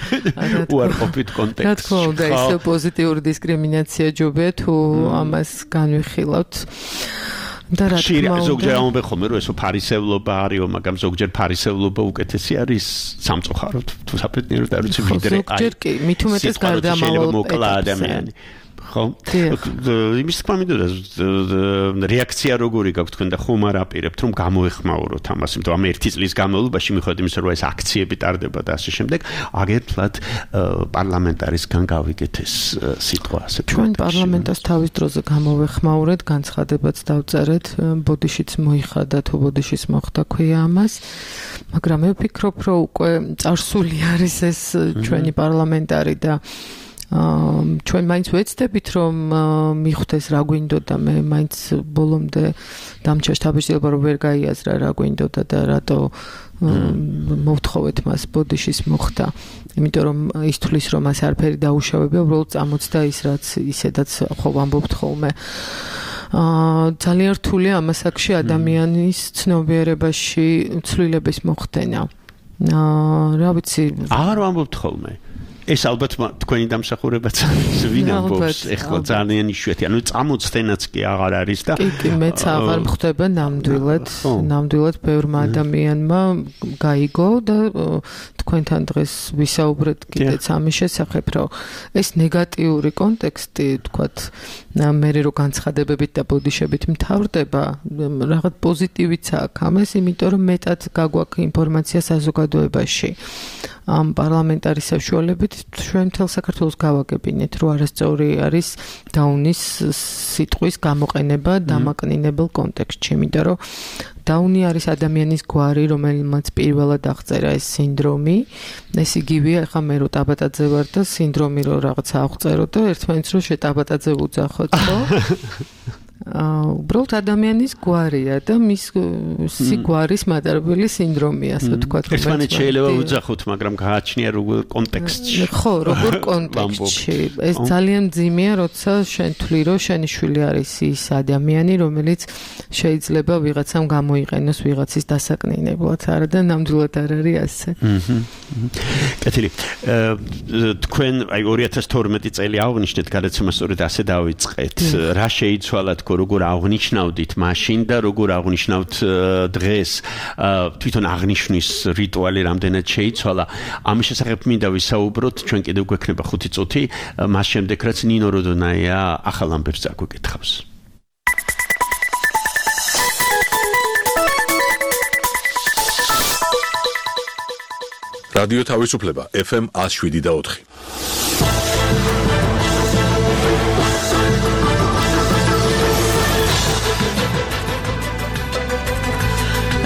უარყოფით კონტექსტში. რა თქმა უნდა, ეს პოზიტიური დისკრიმინაცია ჯობია თუ ამას განვიხილავთ. და რა თქმა უნდა, ზოგჯერ ამბობ ხოლმე რომ ესო ფარისევლობა არისო, მაგრამ ზოგჯერ ფარისევლობა უკეთესი არის სამწუხაროდ, თუ საპეტრიო და როცა ვიდრე აი. ზოგჯერ კი, მით უმეტეს გარდამავალ ადამიანი. ხო? იმის თქმა მინდოდა რეაქცია როგორი გაქვთ თქვენ და ხომ არ აპირებთ რომ გამოეხმაუროთ ამას, იმიტომ რომ ერთი წლის განმავლობაში მიხედავთ იმის რომ ეს აქციები ტარდება და ასე შემდეგ, აგერთხლად პარლამენტარისგან გავიგეთ ეს სიტყვა ასე. ჩვენ პარლამენტას თავის დროზე გამოვეხმაურეთ, განცხადებაც დავწერეთ, ბოდიშიც მოიხადა თუ ბოდიშის მოხდა ქვია ამას, მაგრამ მე ვფიქრობ რომ უკვე წარსული არის ეს ჩვენი პარლამენტარი და ჩვენ მაინც ვეცდებით რომ მიხვდეს რა გვინდოდა, მე მაინც ბოლომდე დამჩა შთაბეჭდილება რომ ვერ გაიაზრა რა გვინდოდა და რატო მოვთხოვეთ მას ბოდიშის მოხდა, იმიტომ რომ ის თulis რომ მას არაფერი დაუშავებია, უბრალოდ წამოწდა ის რაც ისედაც ხო ვამბობთ ხოლმე. აა ძალიან რთულია ამასაკში ადამიანის ცნობიერებაში ცვლილების მოხდენა. აა რა ვიცი, აღარ ვამბობთ ხოლმე. ეს ალბათ თქვენი დამსახურებაც არის, ვინ ამბობს ეხლა ძალიან იშვიათი, ანუ წამოწდენაც კი აღარ არის და კი კი მეც აღარ მხდება ნამდვილად, ნამდვილად ბევრმა ადამიანმა გაიგო და თქვენთან დღეს ვისაუბრეთ კიდეც ამის შესახებ, რომ ეს ნეგატიური კონტექსტი, თქვათ, მე რო განცხადებებით და ბოდიშებით მთავრდება, რაღაც პოზიტივიც აქვს ამას, იმიტომ რომ მეტად გაგვაქვს ინფორმაცია საზოგადოებაში. ამ პარლამენტარის საშუალებით ჩვენ მთელ საქართველოს გავაგებინეთ, რომ არასწორი არის დაუნის სიტყვის გამოყენება დამაკნინებელ კონტექსტში, იმიტომ რომ დაუნი არის ადამიანის გვარი, რომელმაც პირველად აღწერა ეს სინდრომი. ეს იგივეა, ახლა მე რო ტაბატაძე ვარ და სინდრომი რო რაღაცა აღწერო და ერთმანეთს რო შეტაბატაძე ვუძახოთ, ხო? აა უბრალოდ ადამიანის გვარია და მის სიგვარის მატარებელი სინდრომია, ასე ვთქვათ, რომ ერთმანეთს შეიძლება ვუძახოთ, მაგრამ გააჩნია როგორ კონტექსტში. ხო, როგორ კონტექსტში. ეს ძალიან მძიმეა, როცა შენ თვლი, რომ შენი შვილი არის ის ადამიანი, რომელიც შეიძლება ვიღაცამ გამოიყენოს ვიღაცის დასაკნინებლად, არა და ნამდვილად არ არის ასე. კეთილი. თქვენ აი ორი ათას თორმეტი წელი აღნიშნეთ, გადაცემა სწორედ ასე დავიწყეთ. რა შეიცვალა თქო როგორ აღნიშნავდით მაშინ და როგორ აღნიშნავთ დღეს, თვითონ აღნიშნვის რიტუალი რამდენად შეიცვალა. ამის შესახებ მინდა ვისაუბროთ, ჩვენ კიდევ გვექნება ხუთი წუთი, მას შემდეგ რაც ნინო როდონაია ახალ ამბებს წაგვეკითხავს. რადიო თავისუფლება ეფ ემ one oh seven და four.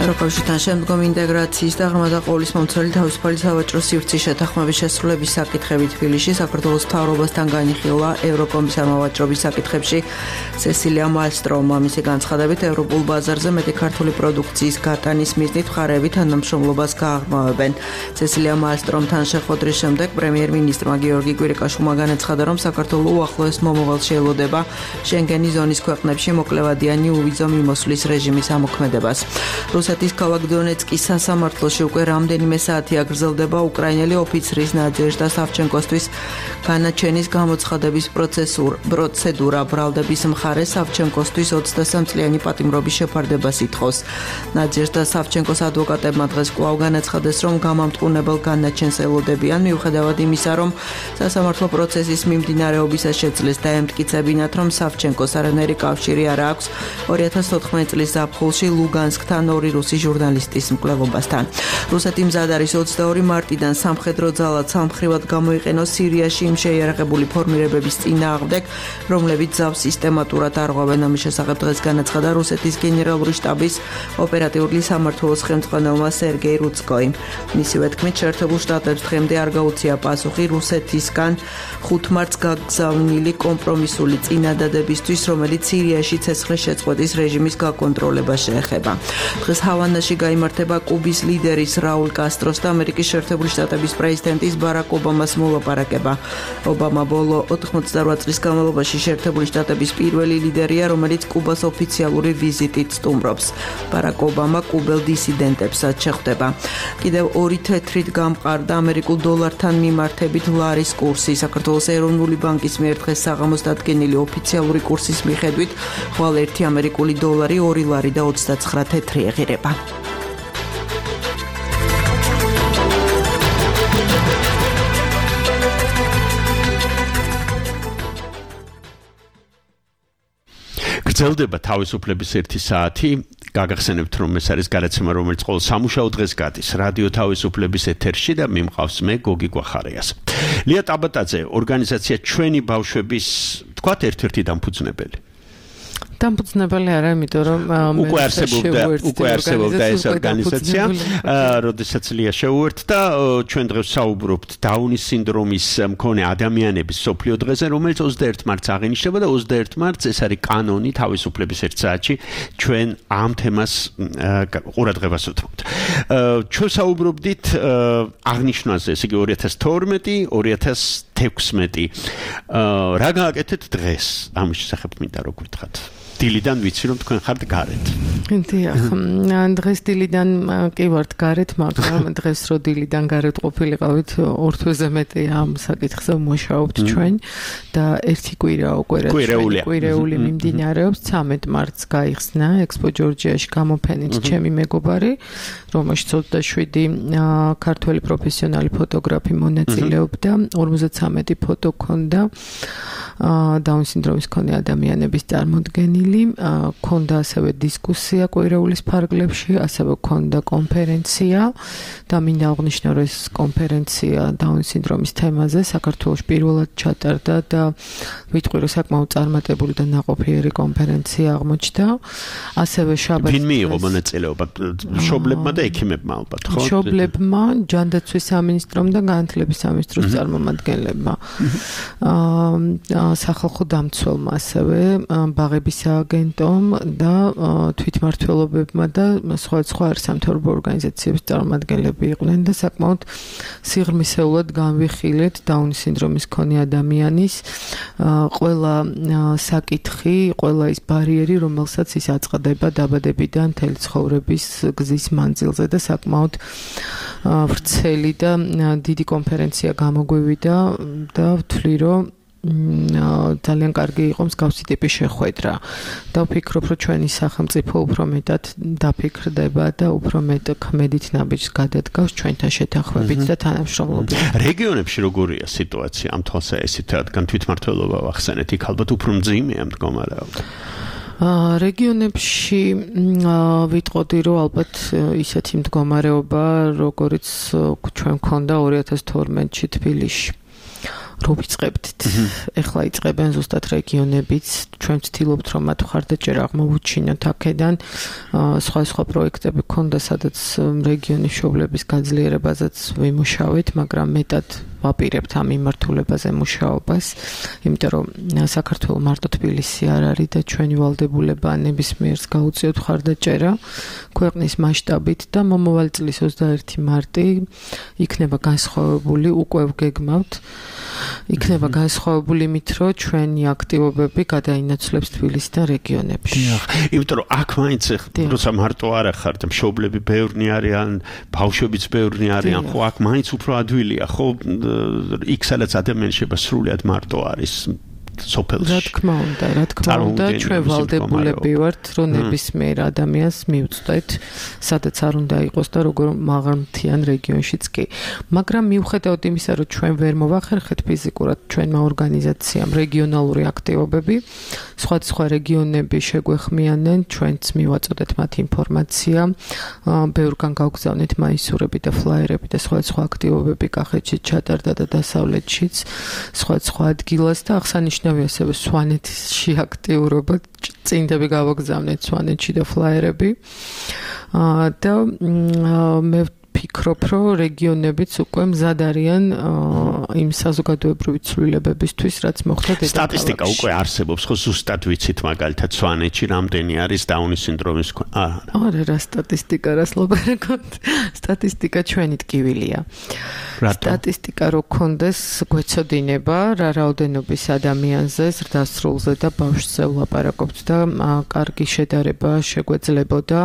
ევროკავშირთან შემდგომ ინტეგრაციის და ღრმა და ყოვლისმომცველი თავისუფალი სავაჭრო სივრცის შეთანხმების შესრულების საკითხები თბილისში საქართველოს მთავრობასთან განიხილა ევროკომისარმა ვაჭრობის საკითხებში სესილია მალსტრომმა. მისი განცხადებით, ევროპულ ბაზარზე მეტი ქართული პროდუქციის გატანის მიზნით მხარეები თანამშრომლობას გააღრმავებენ. სესილია მალსტრომთან შეხვედრის შემდეგ პრემიერ-მინისტრმა გიორგი კვირიკაშვილმა განაცხადა, რომ საქართველო უახლოეს მომავალში ელოდება შენგენის ზონის ქვეყნებში მოკლევადიანი უვიზო მიმოსვლის რეჟიმის ამოქმედებას. რუსეთის ქალაქ დონეცკის სასამართლოში უკვე რამდენიმე საათია გრძელდება უკრაინელი ოფიცრის ნადეჟდა სავჩენკოსთვის განაჩენის გამოცხადების პროცედურა. ბრალდების მხარე სავჩენკოსთვის ოცდასამ წლიანი პატიმრობის შეფარდებას ითხოვს. ნადეჟდა სავჩენკოს ადვოკატებმა დღეს კვლავ განაცხადეს, რომ გამამტყუნებელ განაჩენს ელოდებიან, მიუხედავად იმისა, რომ სასამართლო პროცესის მიმდინარეობისას შეძლეს დაემტკიცებინათ, რომ სავჩენკოს არანაირი კავშირი არ აქვს ორი ათას ოთხმოცდაათი წლის ზაფხულში ლუგანსკთან ორი რუსი ჟურნალისტის მკვლელობასთან. რუსეთი მზად არის ოცდაორი მარტიდან სამხედრო ძალად სამხრივად გამოიყენოს სირიაში იმ შეიარაღებული ფორმირებების წინააღმდეგ, რომლებიც ზავს სისტემატურად არღვევენ. ამის შესახებ დღეს განაცხადა რუსეთის გენერალური შტაბის ოპერატიული სამმართველოს ხელმძღვანელმა სერგეი რუცკოიმ. მისივე თქმით, შეერთებულ შტატებს დღემდე არ გაუწია პასუხი რუსეთისგან ხუთ მარტს გაგზავნილი კომპრომისული წინადადებისთვის, რომელიც სირიაში ცეცხლის შეწყვეტის რეჟიმის გაკონტროლებას შეეხება. დღეს ჰავანაში გაიმართება კუბის ლიდერის რაულ კასტროს და ამერიკის შეერთებული შტატების პრეზიდენტის ბარაკ ობამას მოლაპარაკება. ობამა ბოლო ოთხმოცდაორი წლის განმავლობაში შეერთებული შტატების პირველი ლიდერია, რომელიც კუბას ოფიციალური ვიზიტით სტუმრობს. ბარაკ ობამა კუბელ დისიდენტებსაც შეხვდება. კიდევ ორი თეთრით გამყარდა ამერიკულ დოლართან მიმართებით ლარის კურსი. საქართველოს ეროვნული ბანკის მიერ დღეს საღამოს დადგენილი ოფიციალური კურსის მიხედვით ხვალ ერთი ამერიკული დოლარი ორი ლარი და ოცდაცხრა თეთრი ეღირება. გრძელდება თავისუფლების ერთი საათი. გაგახსენებთ, რომ ეს არის გადაცემა, რომელიც ყოველ სამუშაო დღეს გადის რადიო თავისუფლების ეთერში და მიმყავს მე გოგი გვახარიას. ლია ტაბატაძე, ორგანიზაცია ჩვენი ბავშვების, თქვათ, ერთ-ერთი დამფუძნებელი. დამფუძნებელი არა, იმიტომ რომ უკვე არსებობდა უკვე არსებობდა ეს ორგანიზაცია, როდესაც ლია შეუერთდა. ჩვენ დღეს საუბრობთ დაუნის სინდრომის მქონე ადამიანების სოფლიო დღეზე, რომელიც ოცდაერთი მარტს აღინიშნება და ოცდაერთი მარტს ეს არის კანონი თავისუფლების ერთ საათში. ჩვენ ამ თემას ყურადღებას უთმობთ. ჩვენ საუბრობდით აღნიშვნაზე, ესე იგი ორი ათას თორმეტი ორი ათას თექვსმეტი. რა გააკეთეთ დღეს? ამის შესახებ მინდა რომ გითხრათ. დილიდან ვიცი რომ თქვენ ხართ გარეთ. დიახ, დღეს დილიდან კი ვართ გარეთ, მაგრამ დღეს რო დილიდან გარეთ ყოფილიყავით, ორ თვეზე მეტი ამ საკითხზე ვმუშაობთ ჩვენ და ერთი კვირა უკვე რა კვირეული მიმდინარეობს. ცამეტ მარტს გაიხსნა ექსპო ჯორჯიაში გამოფენით ჩემი მეგობარი, რომელშიც ოცდაშვიდი ქართველი პროფესიონალი ფოტოგრაფი მონაწილეობდა, ორმოცდაცამეტი ფოტო ქონდა დაუნის სინდრომის მქონე ადამიანების წარმოდგენილი. ქონდა ასევე დისკუსია კვირეულის ფარგლებში, ასევე ქონდა კონფერენცია და მინდა აღნიშნო, რომ ეს კონფერენცია დაუნის სინდრომის თემაზე საქართველოს პირველად ჩატარდა და ვიტყვი, რომ საკმაოდ წარმატებული და ნაყოფიერი კონფერენცია აღმოჩნდა. ასევე შაბათს ვინ მიიღო მონაწილეობა? მშობლებმა და ექიმებმა ალბათ, ხო? მშობლებმა, ჯანდაცვის სამინისტრომ და განათლების სამინისტროს წარმომადგენლებმა. აა სახალხო დამცველმა ასევე ბაღების აგენტომ და თვითმმართველობებმა და სხვა სხვა არასამთავრობო ორგანიზაციების წარმომადგენლები იყვნენ და საკმაოდ სიღრმისეულად განვიხილეთ დაუნის სინდრომის მქონე ადამიანის ყველა საკითხი, ყველა ის ბარიერი, რომელსაც ის აწყდება დაბადებიდან მთელი ცხოვრების გზის მანძილზე და საკმაოდ ვრცელი და დიდი კონფერენცია გამოგვივიდა და ვთვლი, რომ ძალიან კარგი იყო მსგავსი ტიპის შეხვედრა და ვფიქრობ, რომ ჩვენი სახელმწიფო უფრო მეტად დაფიქრდება და უფრო მეტ ქმედით ნაბიჯს გადადგავს ჩვენთან შეთანხმებით და თანამშრომლობით. რეგიონებში როგორია სიტუაცია ამ თვალსაჩინო, რადგან თვითმმართველობა ვახსენეთ, იქ ალბათ უფრო მძიმეა მდგომარეობა. რეგიონებში ვიტყოდი, რომ ალბათ ისეთი მდგომარეობა, როგორიც ჩვენ გვქონდა ორი ათას თორმეტში თბილისში. რო ვიწყებდით. ეხლა იწყებენ ზუსტად რეგიონებიც, ჩვენ ვცდილობთ რომ მათ მხარდაჭერა აღმოვუჩინოთ აქედან. სხვა სხვა პროექტები ქონდა, სადაც რეგიონის მშობლების გაძლიერებაზეც ვიმუშავეთ, მაგრამ მეტად ვაპირებთ ამ მიმართულებაზე მუშაობას, იმიტომ რომ საქართველოს მარტო თბილისი არ არის და ჩვენი ვალდებულება ნებისმიერს გაუწიოთ მხარდაჭერა ქვეყნის მასშტაბით და მომავალი წლის ოცდაერთი მარტი იქნება განსხვავებული, უკვე ვგეგმავთ. იქნება განსხვავებული იმით, რომ ჩვენი აქტივობები გადაინაცვლებს თბილისს და რეგიონებში. დიახ, იმიტომ რომ აქ მაინც როცა მარტო არ ახართ, მშობლები ბევრნი არიან, ბავშვებიც ბევრნი არიან, ხო აქ მაინც უფრო ადვილია, ხო იქ სადაც ადამიანი შეიძლება სრულად მარტო არის სოფელში. რა თქმა უნდა, რა თქმა უნდა, ჩვენ ვალდებულები ვართ, რომ ნებისმიერ ადამიანს მივწვდეთ, სადაც არ უნდა იყოს და როგორ მაღალმთიან რეგიონშიც კი. მაგრამ მიუხედავად იმისა, რომ ჩვენ ვერ მოვახერხეთ ფიზიკურად ჩვენმა ორგანიზაციამ რეგიონალური აქტივობები, სხვადასხვა რეგიონები შეგვეხმიანენ, ჩვენც მივაწოდეთ მათ ინფორმაცია, ბევრგან გავგზავნეთ მაისურები და ფლაიერები და სხვადასხვა აქტივობები კახეთშიც ჩატარდა და დასავლეთშიც, სხვადასხვა ადგილას და აღსანიშნავია ასევე სვანეთში აქტიურობა, წინდები გავაგზავნეთ სვანეთში და ფლაიერები. და მე ვფიქრობ, რომ რეგიონებიც უკვე მზად არიან იმ საზოგადოებრივი ცვლილებებისთვის, რაც მოხდა დედაქალაქში. სტატისტიკა უკვე არსებობს, ხო ზუსტად ვიცით მაგალითად სვანეთში რამდენი არის დაუნის სინდრომის არა, რა სტატისტიკა, რას ლაპარაკობთ? სტატისტიკა ჩვენი ტკივილია. სტატისტიკა რო გქონდეს, გვეცოდინება რა რაოდენობის ადამიანზე, ზრდასრულზე და ბავშვზე ვლაპარაკობთ და კარგი შედარება შეგვეძლებოდა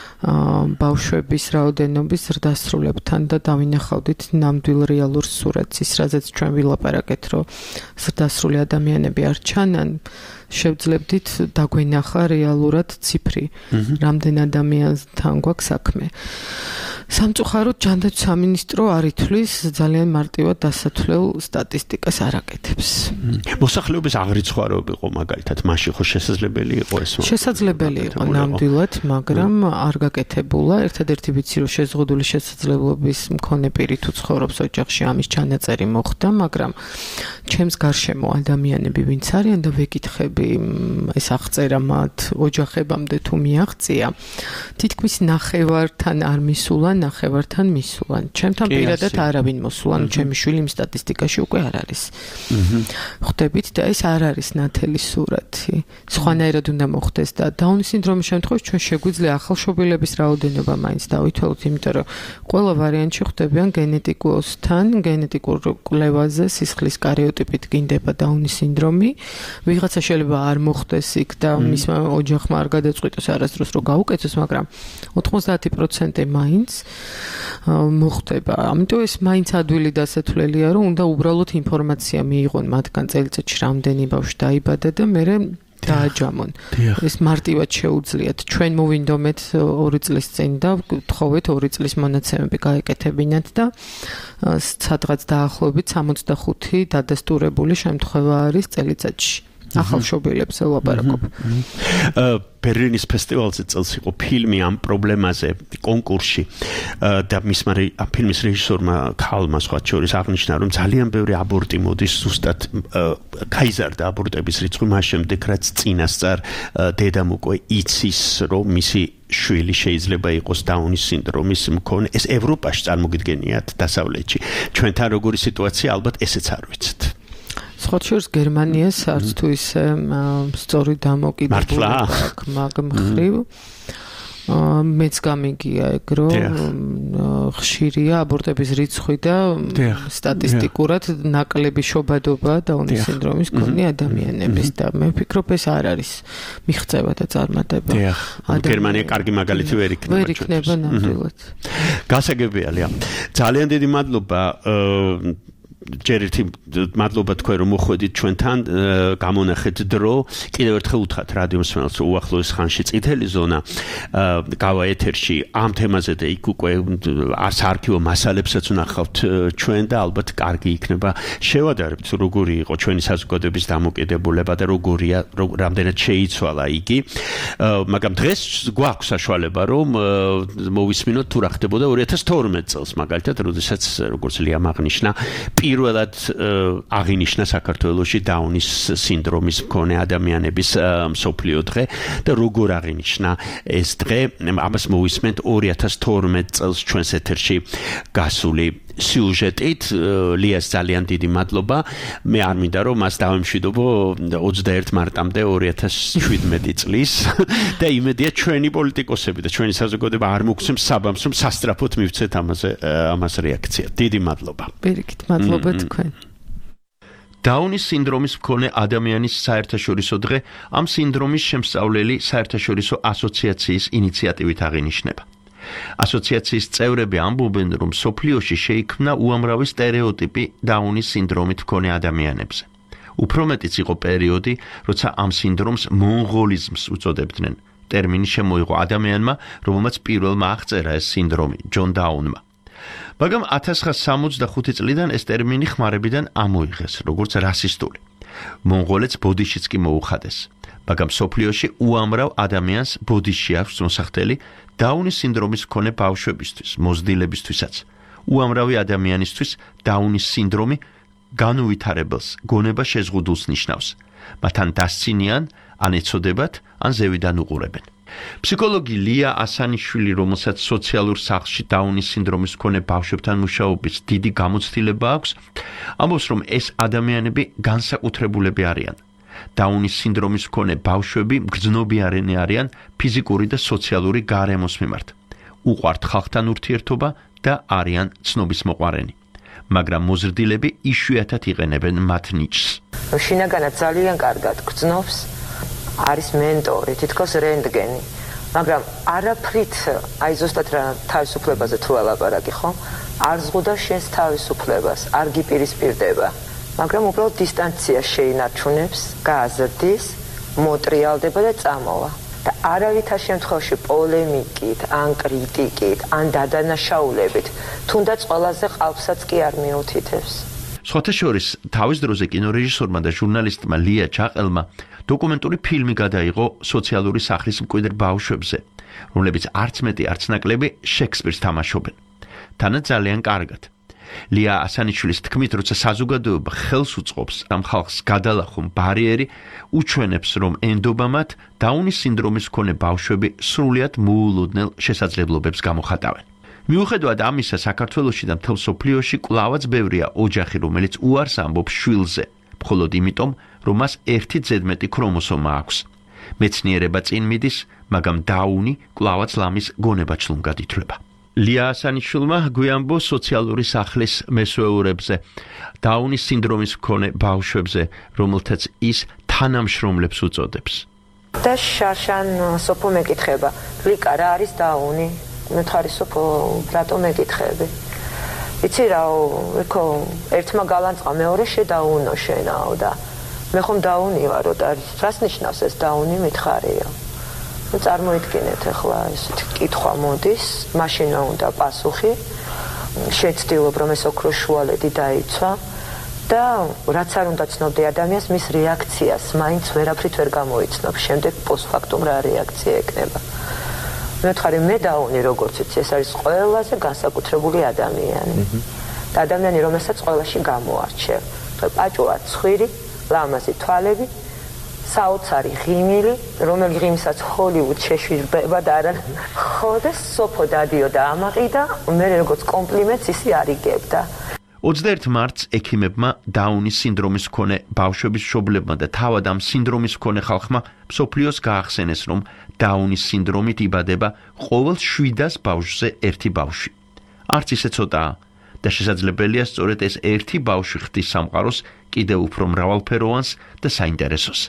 ბავშვების რაოდენობის ზრდასრულებთან და დავინახავდით ნამდვილ რეალურ სურათს, ის რაზეც ჩვენ ვილაპარაკეთ, რომ ზრდასრული ადამიანები არ ჩანან, შევძლებდით დაგვენახა რეალურად ციფრი, რამდენ ადამიანთან გვაქვს საქმე. სამწუხაროდ ჯანდაცვის სამინისტრო არ ითვლის ძალიან მარტივად დასათვლელ სტატისტიკას არ აკეთებს. მოსახლეობის აღრიცხვარობი იყო მაგალითად, მაშინ ხო შესაძლებელი იყო ეს? შესაძლებელი იყო ნამდვილად, მაგრამ არ გაკეთებულა. ერთადერთი ვიცი, რომ შეზღუდული შესაძლებლობის მქონე პირი თუ ცხოვრობს ოჯახში, ამის ჩანაწერი მოხდა, მაგრამ ჩემს გარშემო ადამიანები ვინც არიან და ვეკითხები ეს აღწერა მათ ოჯახებამდე თუ მიაღწია, თითქმის ნახევართან არ მისულან, ნახევართან მისულან. ჩემთან პირადად არავინ მოსულან, ჩემი შვილი იმ სტატისტიკაში უკვე არ არის. ხვდებით და ეს არ არის ნათელი სურათი. სხვანაირად უნდა მოხდეს და დაუნის სინდრომის შემთხვევაში ჩვენ შეგვიძლია ახალშობილების რაოდენობა მაინც დავითვალოთ, იმიტომ რომ ყველა ვარიანტში ხვდებიან გენეტიკოსთან, გენეტიკურ კვლევაზე სისხლის კარიოტიპით გინდება დაუნის სინდრომი. ვიღაცა შეიძლება არ მოხდეს იქ და მისმა ოჯახმა არ გადაწყვიტოს არასდროს რომ გაუკეთოს, მაგრამ ოთხმოცდაათი პროცენტი მაინც მოხდება. ამიტომ ეს მაინც ადვილი დასათვლელია, რომ უნდა უბრალოდ ინფორმაცია მიიღონ მათგან წელიწადში რამდენი ბავშვი დაიბადა და მე დააჯამონ. ეს მარტივად შეუძლიათ. ჩვენ მოვინდომეთ ორი წლის წინ და გთხოვეთ ორი წლის მონაცემები გაეკეთებინათ და სადღაც დაახლოებით სამოცდახუთი დადასტურებული შემთხვევა არის წელიწადში. ახალშობილებზე ვლაპარაკობ. ბერლინის ფესტივალზე წელს იყო ფილმი ამ პრობლემაზე კონკურსში და მისმა ფილმის რეჟისორმა ქალმა სხვა შორის აღნიშნა, რომ ძალიან ბევრი აბორტი მოდის ზუსტად გაიზარდა აბორტების რიცხვი მას შემდეგ, რაც წინასწარ დედამ უკვე იცის, რომ მისი შვილი შეიძლება იყოს დაუნის სინდრომის მქონე. ეს ევროპაში წარმოგიდგენიათ დასავლეთში. ჩვენთან როგორი სიტუაცია, ალბათ ესეც არ ვიცით. სხვა შორის გერმანიას არც თუ ისე სწორი დამოკიდებული აქვს მაგ მხრივ. მეც გამიგია ეგ, რომ ხშირია აბორტების რიცხვი და სტატისტიკურად ნაკლები შობადობა დაუნის სინდრომის მქონე ადამიანების და მე ვფიქრობ ეს არ არის მიღწევა და წარმატება. გერმანია კარგი მაგალითი ვერ იქნება. ვერ იქნება ნამდვილად. გასაგებია. ძალიან დიდი მადლობა. ჯერ ერთი მადლობა თქვენ რომ მოხვედით ჩვენთან, გამონახეთ დრო. კიდევ ერთხელ უთხრათ რადიო მსმენელს, რომ უახლოეს ხანში წითელი ზონა გავა ეთერში ამ თემაზე და იქ უკვე საარქივო მასალებსაც ვნახავთ ჩვენ და ალბათ კარგი იქნება შევადარებთ როგორი იყო ჩვენი საზოგადოების დამოკიდებულება და როგორია რამდენად შეიცვალა იგი. მაგრამ დღეს გვაქვს საშუალება რომ მოვისმინოთ თუ რა ხდებოდა ორი ათას თორმეტ წელს მაგალითად, როდესაც როგორც ლიამ აღნიშნა, პირველად აღინიშნა საქართველოში დაუნის სინდრომის მქონე ადამიანების მსოფლიო დღე და როგორ აღინიშნა ეს დღე ამას მოვისმენთ ორი ათას თორმეტ წელს ჩვენს ეთერში გასული სიუჟეტით ლიას ძალიან დიდი მადლობა მე არ მინდა რომ მას დავემშვიდობო ოცდაერთი მარტამდე ორი ათას შვიდმეტი წლის და იმედია ჩვენი პოლიტიკოსები და ჩვენი საზოგადოება არ მოგცემს საბამს რომ სასტრაფოდ მივცეთ ამაზე ამას რეაქცია დიდი მადლობა პირიქით მადლობა თქვენ დაუნის სინდრომის მქონე ადამიანის საერთაშორისო დღე ამ სინდრომის შემსწავლელი საერთაშორისო ასოციაციის ინიციატივით აღინიშნება ასოციაციის წევრები ამბობენ, რომ სოფლიოში შეიქმნა უამრავი სტერეოტიპი დაუნის სინდრომით მქონე ადამიანებზე. უფრო მეტიც იყო პერიოდი, როცა ამ სინდრომს მონღოლიზმს უწოდებდნენ. ტერმინი შემოიღო ადამიანმა, რომელმაც პირველმა აღწერა ეს სინდრომი, ჯონ დაუნმა. მაგრამ ათას ცხრაასა სამოცდახუთი წლიდან ეს ტერმინი ხმარებიდან ამოიღეს, როგორც რასისტული. მონღოლეთს ბოდიშიც კი მოუხადეს. მაგრამ სოფლიოში უამრავ ადამიანს ბოდიში აქვს მოსახდელი დაუნის სინდრომის მქონე ბავშვებისთვის, მოზრდილებისთვისაც. უამრავი ადამიანისთვის დაუნის სინდრომი განუვითარებელს, გონება შეზღუდულს ნიშნავს. მათთან დასცინიან, ან ეცოდებათ, ან ზევიდან უყურებენ. ფსიქოლოგი ლია ასანიშვილი, რომელსაც სოციალურ სახლში დაუნის სინდრომის მქონე ბავშვებთან მუშაობის დიდი გამოცდილება აქვს, ამბობს, რომ ეს ადამიანები განსაკუთრებულები არიან. დაუნის სინდრომის მქონე ბავშვები მგრძნობიარენი არიან ფიზიკური და სოციალური გარემოს მიმართ. უყვართ ხალხთან ურთიერთობა და არიან ცნობისმოყვარენი. მაგრამ მოზრდილები იშვიათად იყენებენ მათ ნიჭს. შინაგანად ძალიან კარგად გრძნობს, არის მენტორი, თითქოს რენტგენი, მაგრამ არაფრით, აი ზუსტად რა თავისუფლებაზე თუ ელაპარაკი, ხო? არ ზღუდა შენს თავისუფლებას, არ გიპირისპირდება. მაგრამ უბრალოდ დისტანცია შეინარჩუნებს, გააზრდის, მოტრიალდება და წამოვა. და არავითარ შემთხვევაში პოლემიკით, ან კრიტიკით, ან დადანაშაულებით, თუნდაც ყველაზე ყალბსაც კი არ მიუთითებს. სხვათა შორის, თავის დროზე კინორეჟისორმა და ჟურნალისტმა ლია ჩაყელმა დოკუმენტური ფილმი გადაიღო სოციალური სახლის მკვიდრ ბავშვებზე, რომლებიც არც მეტი არც ნაკლები შექსპირს თამაშობენ. თანაც ძალიან კარგად. ლია ასანიშვილის თქმით, როცა საზოგადოება ხელს უწყობს ამ ხალხს გადალახონ ბარიერი, უჩვენებს, რომ ენდობა მათ დაუნის სინდრომის მქონე ბავშვები სრულიად მოულოდნელ შესაძლებლობებს გამოხატავენ. მიუხედავად ამისა, საქართველოში და მთელ მსოფლიოში კვლავაც ბევრია ოჯახი, რომელიც უარს ამბობს შვილზე, მხოლოდ იმიტომ, რომ მას ერთი ზედმეტი ქრომოსომა აქვს. მეცნიერება წინ მიდის, მაგრამ დაუნი კვლავაც ლამის გონებაჩლუნგად ითვლება. ლია ასანიშვილმა გვიანბო სოციალური სახლის მესვეურებზე, დაუნის სინდრომის მქონე ბავშვებზე, რომელთაც ის თანამშრომლებს უწოდებს. და შარშან სოფო მეკითხება, ლიკა რა არის დაუნი? მე ხარი სოფო, რატო მეკითხები? იცი რაო, ეკო, ერთმა გალანწყა მეორე შედაუნო შენაო და მე ხომ დაუნი ვარო და რას ნიშნავს ეს დაუნი მითხარია? ну წარმოიდგინეთ ახლა ესეთი კითხვა მოდის, მაშინა უნდა პასუხი. შეცდილობ რომ ეს ოქროს შუალედი დაიცვა და რაც არ უნდა ცნობდი ადამიანს მის რეაქციას, მაინც ვერაფრით ვერ გამოიცნობ. შემდეგ პოსტფაქტუმ რა რეაქცია ეკნება. მე ვთქვი მე დაუნი როგორც იცი, ეს არის ყველაზე განსაკუთრებული ადამიანი. და ადამიანი რომელსაც ყველაში გამოარჩევ. პაჭუა ცხვირი, ლამაზი თვალები, საოცარი ღიმილი, რომელი ღიმისაც ჰოლივუდ შეშვირდება და არა ხოდა სოფო დადიო და ამაყიდა, მე როგორც კომპლიმენტს ისი არიგებდა. ოცდაერთი მარტს ექიმებმა დაუნის სინდრომის მქონე ბავშვების მშობლებმა და თავად ამ სინდრომის მქონე ხალხმა მსოფლიოს გაახსენეს, რომ დაუნის სინდრომით იბადება ყოველ შვიდას ბავშვზე ერთი ბავშვი. არც ისე ცოტაა და შესაძლებელია სწორედ ეს ერთი ბავშვი ხდის სამყაროს კიდევ უფრო მრავალფეროვანს და საინტერესოს.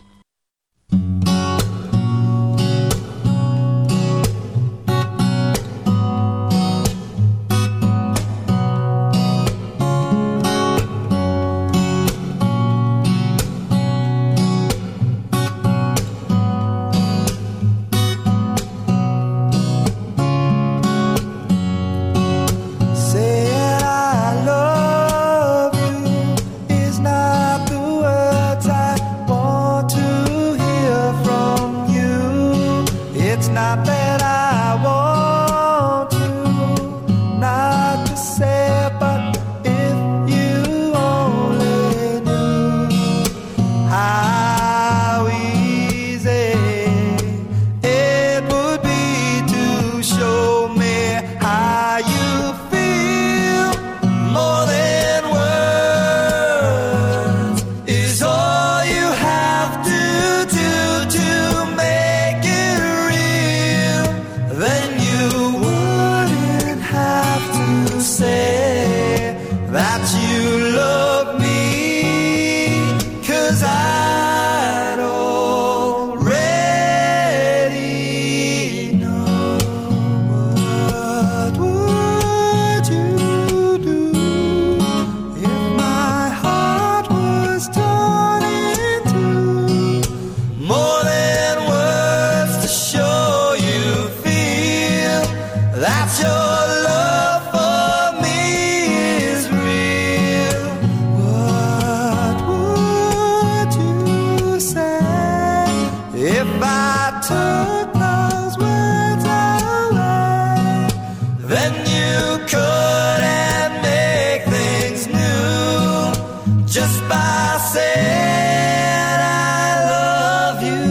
Want to that you love me, 'cause I'd already know. What would you do if my heart was torn in two? More than words to show you feel that your love for me is real. What would you say if I took those words away? Then you couldn't make things new just by saying I love you.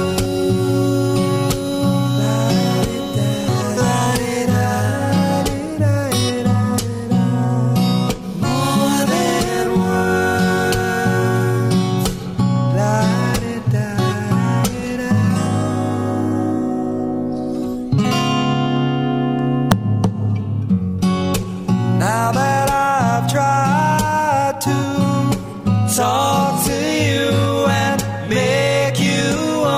More than words. Now that I've tried to talk to you and make you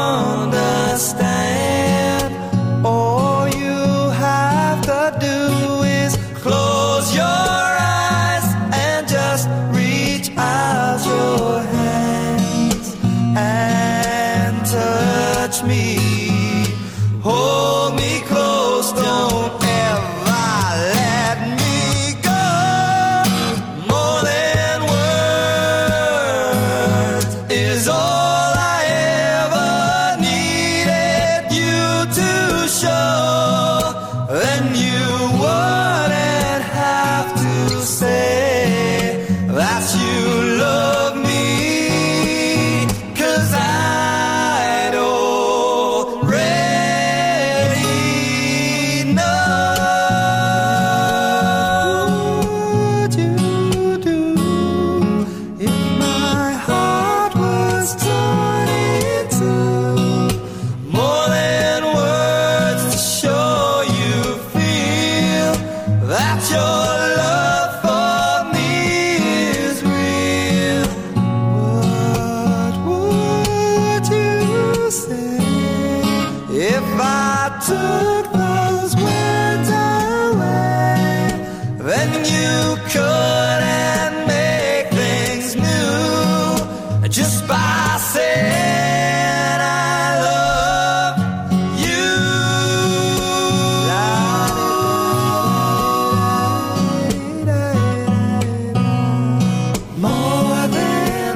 understand, all you have to do is close your eyes and just reach out your hands and touch me. Hold me close, don't ever let me go. More than words is all I ever needed you to show. Then you wouldn't have to say that you love me, 'cause I'd already know. What would you do if my heart was torn in two? More than words to show you feel that your love for me is real. What would you say if I took those words away? Then you couldn't make things new just by saying I love you. More than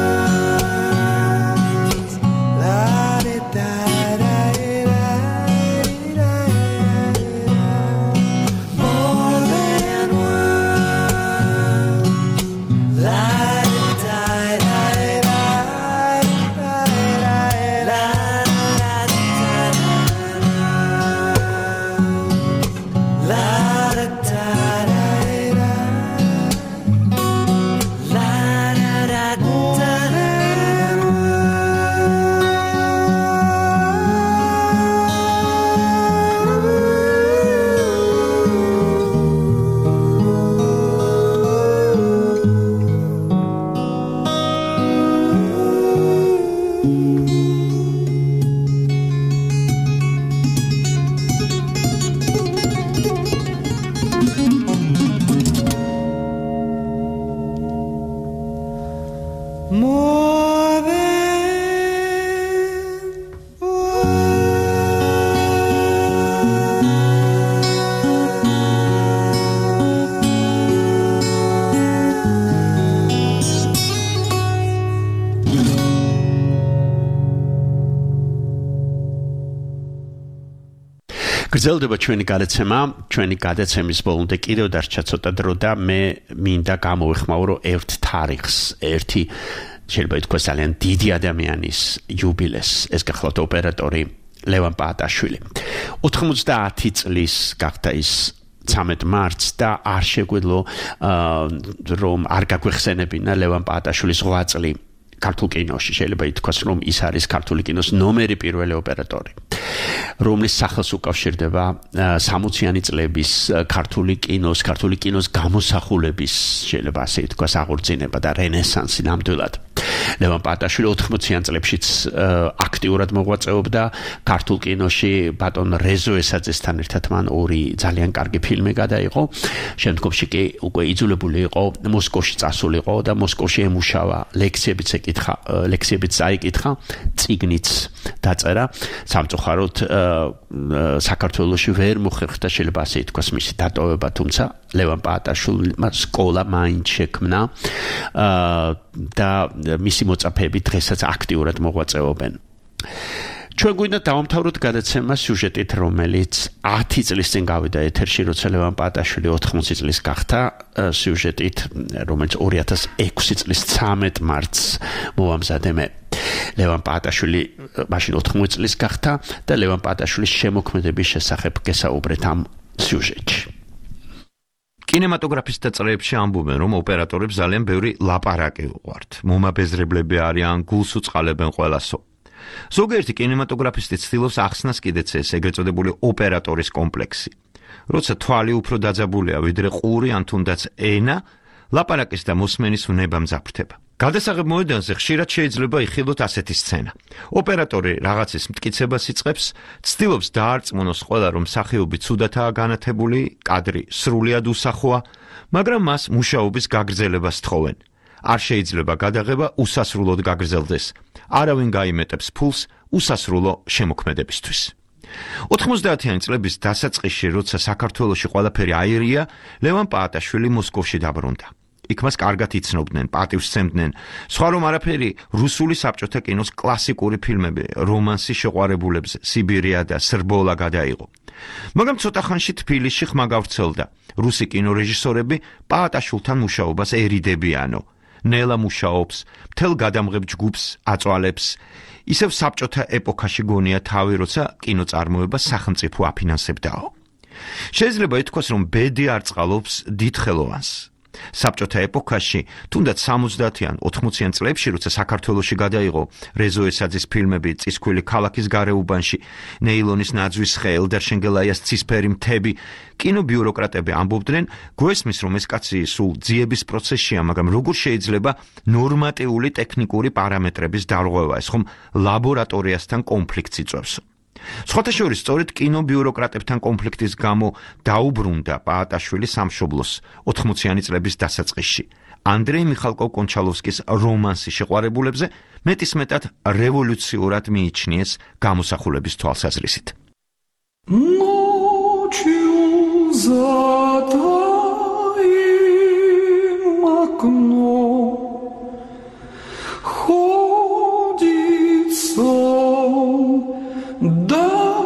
words. More than გრძელდება ჩვენი გადაცემა, ჩვენი გადაცემის ბოლომდე კიდევ დარჩა ცოტა დრო და მე მინდა გამოვეხმაურო ერთ თარიღს, ერთი შეიძლება ითქვას ძალიან დიდი ადამიანის იუბილეს, ეს გახლავთ ოპერატორი ლევან პაატაშვილი. ოთხმოცდაათი წლის გახდა ის ცამეტ მარტს და არ შეგვეძლო რომ არ გაგვეხსენებინა ლევან პაატაშვილის ღვაწლი ქართულ კინოში. შეიძლება ითქვას რომ ის არის ქართული კინოს ნომერი პირველი ოპერატორი. რომლის სახელს უკავშირდება სამოციანი წლების ქართული კინოს, ქართული კინოს გამოსახულების შეიძლება ასე ითქვას აღორძინება და რენესანსი ნამდვილად. ლევან პაატაშვილი ოთხმოციან წლებშიც აქტიურად მოღვაწეობდა ქართულ კინოში, ბატონ რეზო ესაძესთან ერთად მან ორი ძალიან კარგი ფილმი გადაიღო. შემდგომში კი უკვე იძულებული იყო მოსკოვში წასულიყო და მოსკოვში ემუშავა, ლექციებიც ეკითხა, ლექციებიც წაიკითხა, წიგნიც დაწერა. სამწუხაროდ საქართველოში ვერ მოხერხდა შეიძლება ასე ითქვას მისი დატოვება, თუმცა ლევან პაატაშვილმა სკოლა მაინც შექმნა და მისი მოწაფეები დღესაც აქტიურად მოღვაწეობენ. ჩვენ გვინდა დავამთავროთ გადაცემა სიუჟეტით, რომელიც ათი წლის წინ გავიდა ეთერში, როცა ლევან პაატაშვილი ოთხმოცი წლის გახდა, სიუჟეტით, რომელიც ორი ათას ექვსი წლის ცამეტ მარტს მოვამზადე მე. ლევან პაატაშვილი მაშინ ოთხმოცი წლის გახდა და ლევან პაატაშვილის შემოქმედების შესახებ გესაუბრეთ ამ სიუჟეტში. კინემატოგრაფისტთა წრეებში ამბობენ, რომ ოპერატორებს ძალიან ბევრი ლაპარაკი უყვართ. მომაბეზრებლები არიან, გულს უწყალებენ ყველასო. ზოგიერთი კინემატოგრაფისტი ცდილობს ახსნას კიდეც ეს ეგრეთ წოდებული ოპერატორის კომპლექსი. როცა თვალი უფრო დაძაბულია, ვიდრე ყური ან თუნდაც ენა, ლაპარაკის და მოსმენის უნება მძაფრდება. გადასაღებ მოედანზე ხშირად შეიძლება იხილოთ ასეთი სცენა. ოპერატორი რაღაცის მტკიცებას იწყებს, ცდილობს დაარწმუნოს ყველა, რომ მსახიობი ცუდათაა განათებული, კადრი სრულიად უსახოა, მაგრამ მას მუშაობის გაგრძელებას თხოვენ. არ შეიძლება გადაღება უსასრულოდ გაგრძელდეს. არავინ გაიმეტებს ფულს უსასრულო შემოქმედებისთვის. ოთხმოცდაათიანი წლების დასაწყისში, როცა საქართველოში ყველაფერი აირია, ლევან პაატაშვილი მოსკოვში დაბრუნდა. იქ მას კარგად იცნობდნენ, პატივს სცემდნენ. სხვა რომ არაფერი, რუსული საბჭოთა კინოს კლასიკური ფილმები, რომანსი შეყვარებულებზე, სიბირია და სრბოლა გადაიღო. მაგრამ ცოტა ხანში თბილისში ხმა გავრცელდა. რუსი კინორეჟისორები პაატაშვილთან მუშაობას ერიდებიანო. ნელა მუშაობს, მთელ გადამღებ ჯგუფს აწვალებს. ისევ საბჭოთა ეპოქაში გონია თავი, როცა კინოწარმოება სახელმწიფო აფინანსებდაო. შეიძლება ითქვას, რომ ბედი არ წყალობს დიდხელოვანს. საბჭოთა ეპოქაში, თუნდაც სამოცდაათიან, ოთხმოციან წლებში, როცა საქართველოში გადაიღო რეზო ესაძის ფილმები წისქვილი ქალაქის გარეუბანში, ნეილონის ნაძვის ხე, ელდარ შენგელაიას ცისფერი მთები, კინობიუროკრატები ამბობდნენ, გვესმის, რომ ეს კაცი სულ ძიების პროცესშია, მაგრამ როგორ შეიძლება ნორმატიული ტექნიკური პარამეტრების დარღვევა, ეს ხომ ლაბორატორიასთან კონფლიქტს იწვევს. სხვათა შორის, სწორედ კინობიუროკრატებთან კონფლიქტის გამო დაუბრუნდა პაატაშვილი სამშობლოს ოთხმოციანი წლების დასაწყისში. ანდრეი მიხალკოვ-კონჩალოვსკის რომანსი შეყვარებულებზე მეტისმეტად რევოლუციურად მიიჩნიეს გამოსახულების თვალსაზრისით. Да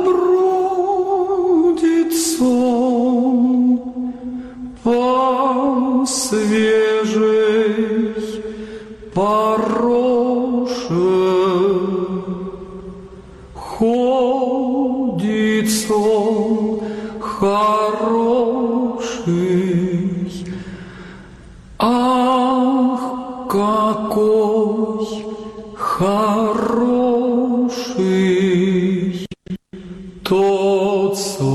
бродит сон по свежей пороше, ходит сон хороший, ах, какой хороший тот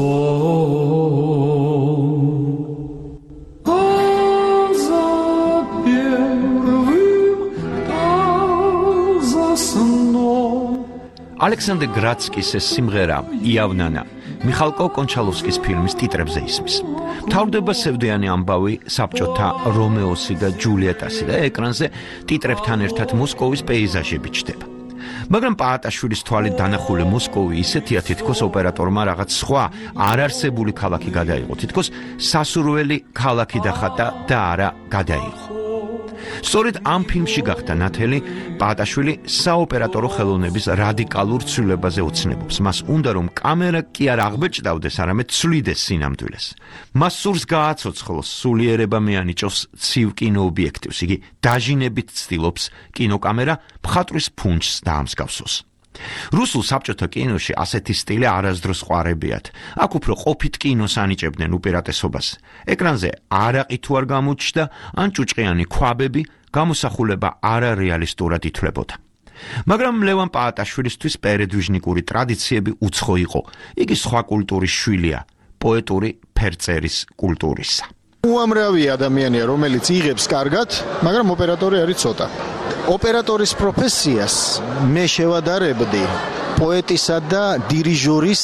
сон, а за первым, а за сном. ალექსანდრე გრაცკის ეს სიმღერა იავნანა მიხალკოვ-კონჩალოვსკის ფილმის ტიტრებზე ისმის. მთავრდება სევდიანი ამბავი საბჭოთა რომეოსი და ჯულიეტასი და ეკრანზე ტიტრებთან ერთად მოსკოვის პეიზაჟები ჩდება. მაგრამ პაატაშვილის თვალით დანახული მოსკოვი ისეთია, თითქოს ოპერატორმა რაღაც სხვა არარსებული ქალაქი გადაიღო, თითქოს სასურველი ქალაქი დახატა და არა გადაიღო. სწორედ ამ ფილმში გახდა ნათელი პაატაშვილი საოპერატორო ხელოვნების რადიკალურ ცვლილებაზე ოცნებობს. მას უნდა რომ კამერა კი არ აღბეჭდავდეს, არამედ ცვლიდეს სინამდვილეს. მას სურს გააცოცხლოს, სულიერება მეანიჭოს ცივ კინოობიექტივს. იგი დაჟინებით ცდილობს კინოკამერა მხატვრის ფუნჩს დაამსგავსოს. რუსულ საბჭოთა კინოში ასეთი სტილი არასდროს ყვარებიათ. აქ უფრო ყოფით კინოს ანიჭებდნენ უპირატესობას. ეკრანზე არაყი თუ არ გამოჩნდა, ან ჭუჭყიანი ქვაბები, გამოსახულება არარეალისტურად ითვლებოდა. მაგრამ ლევან პაატაშვილისთვის პერედვიჟნიკური ტრადიციები უცხო იყო. იგი სხვა კულტურის შვილია, პოეტური ფერწერის კულტურისა. უამრავი ადამიანია, რომელიც იღებს კარგად, მაგრამ ოპერატორი არის ცოტა. ოპერატორის პროფესიას მე შევადარებდი პოეტისა და დირიჟორის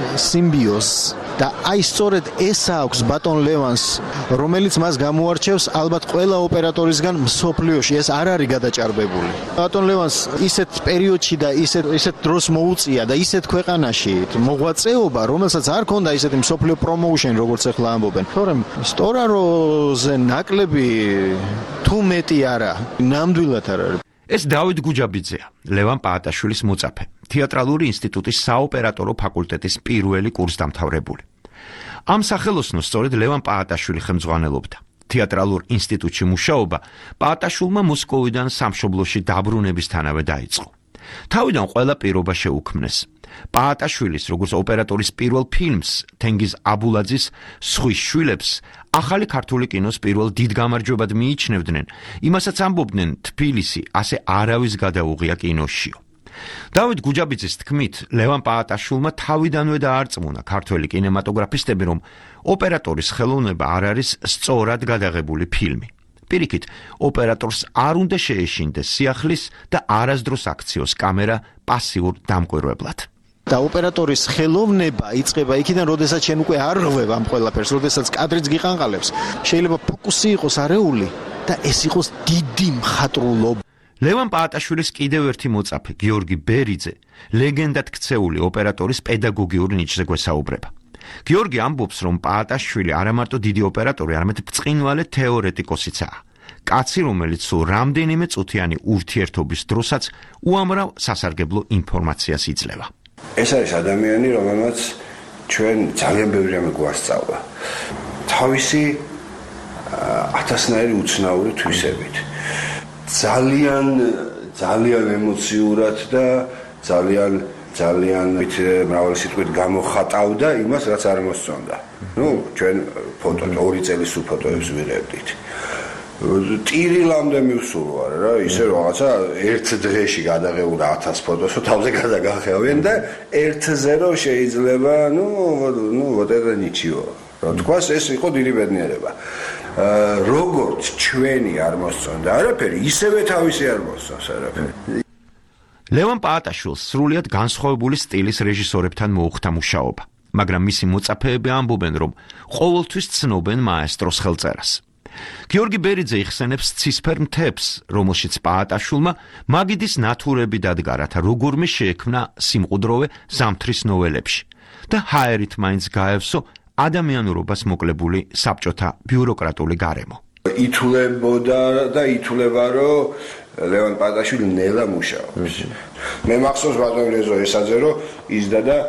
სიმბიოზს. და აი სწორედ ეს აქვს ბატონ ლევანს, რომელიც მას გამოარჩევს ალბათ ყველა ოპერატორისგან მსოფლიოში, ეს არ არის გადაჭარბებული. ბატონ ლევანს ისეთ პერიოდში და ისეთ ისეთ დროს მოუწია და ისეთ ქვეყანაში მოღვაწეობა, რომელსაც არ ქონდა ისეთი მსოფლიო პრომოუშენი, როგორც ახლა ამბობენ. თორემ სტორაროზე ნაკლები თუ მეტი არა, ნამდვილად არ არის. ეს დავით გუჯაბიძეა, ლევან პაატაშვილის მოწაფე, თეატრალური ინსტიტუტის საოპერატორო ფაკულტეტის პირველი კურსდამთავრებული. ამ სახელოსნოს სწორედ ლევან პაატაშვილი ხელმძღვანელობდა. თეატრალურ ინსტიტუტში მუშაობა პაატაშვილმა მოსკოვიდან სამშობლოში დაბრუნებისთანავე დაიწყო. თავიდან ყველა პირობა შეუქმნეს. პაატაშვილის, როგორც ოპერატორის პირველ ფილმს, თენგიზ აბულაძის „სხვის შვილებს“ ახალი ქართული კინოს პირველ დიდ გამარჯვებად მიიჩნევდნენ, იმასაც ამბობდნენ თბილისი ასე არავის გადაუღია კინოშიო. დავით გუჯაბიძის თქმით, ლევან პაატაშვილმა თავიდანვე დაარწმუნა ქართველი კინემატოგრაფისტები, რომ ოპერატორის ხელოვნება არ არის სწორად გადაღებული ფილმი. პირიქით, ოპერატორს არ უნდა შეეშინდეს სიახლის და არასდროს აქციოს კამერა პასიურ დამკვირვებლად. და ოპერატორის ხელოვნება იწყება იქიდან, როდესაც შენ უკვე არ ღვევ ამ ყველაფერს, როდესაც კადრიც გიყანყალებს. შეიძლება ფოკუსი იყოს არეული და ეს იყოს დიდი მხატვრულობა. ლევან პაატაშვილის კიდევ ერთი მოწაფე, გიორგი ბერიძე, ლეგენდად ქცეული ოპერატორის პედაგოგიურ ნიჭზე გვესაუბრება. გიორგი ამბობს, რომ პაატაშვილი არა მარტო დიდი ოპერატორი, არამედ ბრწყინვალე თეორეტიკოსიცაა. კაცი, რომელიც სულ რამდენიმე წუთიანი ურთიერთობის დროსაც უამრავ სასარგებლო ინფორმაციას იძლევა. ეს არის ადამიანი, რომელმაც ჩვენ ძალიან ბევრი რამე გვასწავლა. თავისი ათასნაირი უცნაური თვისებით. ძალიან ძალიან ემოციურად და ძალიან ძალიან მრავალი სიტყვით გამოხატავდა იმას, რაც არ მოსწონდა. ნუ ჩვენ ფოტო ორი წელი სულ ფოტოებს ვიღებდით. ტირილამდე მივსულ ვარ რა, ისე რაღაცა ერთ დღეში გადაღებულ ათას ფოტოს თავზე გადაგახევენ და ერთზე რო შეიძლება, ნუ ნუ вот это ничего. რა თქვას, ეს იყო დიდი ბედნიერება. როგორც ჩვენი არ მოსწონდა არაფერი, ისევე თავისი არ მოსწონს არაფერი. ლევან პაატაშვილს სრულიად განსხვავებული სტილის რეჟისორებთან მოუხდა მუშაობა, მაგრამ მისი მოწაფეები ამბობენ, რომ ყოველთვის ცნობენ მაესტროს ხელწერას. გიორგი ბერიძე იხსენებს ცისფერ მთებს, რომელშიც პაატაშვილმა მაგიდის ნათურები დადგა, რათა როგორმე შეექმნა სიმყუდროვე ზამთრის ნოველებში და ჰაერით მაინც გაევსო ადამიანურობას მოკლებული საბჭოთა ბიუროკრატული გარემო. ითვლებოდა და ითვლება, რომ ლევან პაატაშვილი ნელა მუშაობს. მე მახსოვს ბატონ რეზო ესაძე, რომ ისდა და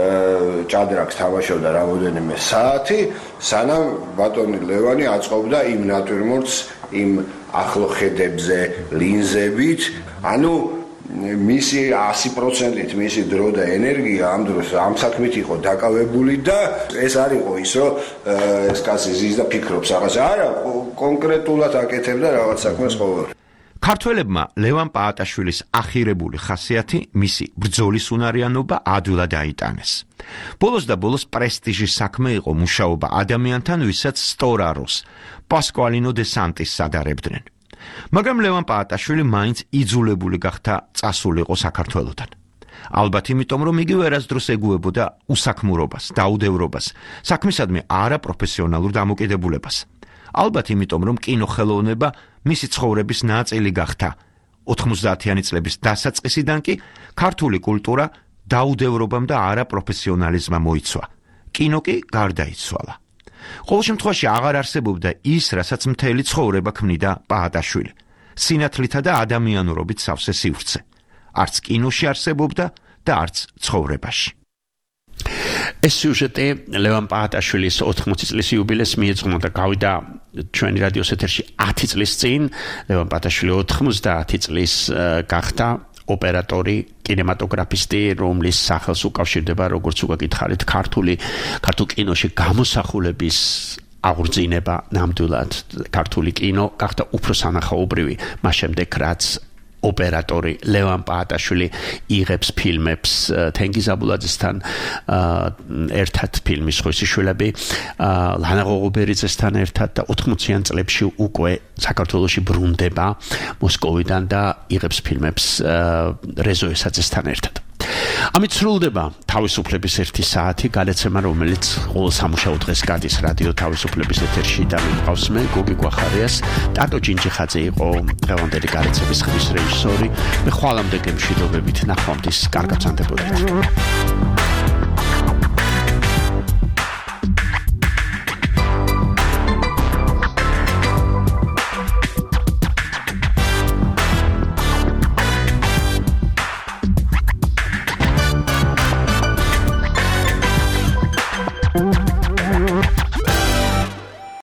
ჭადრაკს თამაშობდა რამოდენიმე საათი, სანამ ბატონი ლევანი აწყობდა იმ ნატურმორტს, იმ ახლო ხედებზე ლინზებით, ანუ მისი ასი პროცენტით მისი დრო და ენერგია ამ დროს ამ საქმით იყო დაკავებული და ეს არ იყო ის, რომ ეს კაცი ზის და ფიქრობს რაღაცა, არა, კონკრეტულად აკეთებდა რაღაც საქმეს ყოველ. ქართველებმა ლევან პაატაშვილის ახირებული ხასიათი, მისი ბრძოლის უნარიანობა ადვილად აიტანეს. ბოლოს და ბოლოს პრესტიჟის საქმე იყო მუშაობა ადამიანთან, ვისაც სტორაროს, პასკვალინო დე სანტის სადარებდნენ. მაგრამ ლევან პაატაშვილი მაინც იძულებული გახდა წასულიყო საქართველოდან. ალბათ იმიტომ, რომ იგი ვერასდროს ეგუებოდა უსაქმურობას, დაუდევრობას, საქმისადმი არაპროფესიონალურ დამოკიდებულებას. ალბათ იმიტომ, რომ კინოხელოვნება მისი ცხოვრების ნაწილი გახდა. ოთხმოცდაათიანი წლების დასაწყისიდან კი ქართული კულტურა დაუდევრობამ და არაპროფესიონალიზმმა მოიცვა. კინო კი გარდაიცვალა. ყოველ შემთხვევაში აღარ არსებობდა ის, რასაც მთელი ცხოვრება ქმნიდა პაატაშვილი. სინათლითა და ადამიანურობით სავსე სივრცე. არც კინოში არსებობდა და არც ცხოვრებაში. ეს სიუჟეტი ლევან პაატაშვილის ოთხმოცი წლის იუბილეს მიეძღვნა და გავიდა ჩვენი რადიოს ეთერში ათი წლის წინ. ლევან პაატაშვილი ოთხმოცდაათი წლის გახდა ოპერატორი, კინემატოგრაფისტი, რომლის სახელს უკავშირდება, როგორც უგაკითხარით, ქართული ქართულ კინოში გამოსახულების აღორძინება. ნამდვილად ქართული კინო გახდა უფრო სანახაობრივი, მას შემდეგ რაც ოპერატორი ლევან პაატაშვილი იღებს ფილმებს თენგიზ აბულაძესთან ერთად ფილმის ხოსიშვილები ლანა ღოღობერიძესთან ერთად და ოთხმოციან წლებში უკვე საქართველოში ბრუნდება მოსკოვიდან და იღებს ფილმებს რეზო ესაძესთან ერთად. ამით სრულდება თავისუფლების ერთი საათი გადაცემა, რომელიც ყოველ სამუშაო დღეს გადის რადიო თავისუფლების ეთერში და მიყავს მე გოგი გვახარიას. ტატო ჯინჯიხაძე იყო დღევანდელი გადაცემის ხმის რეჟისორი. მე ხვალამდე გემშვიდობებით ნახვამდის კარგად სანდებოდეთ.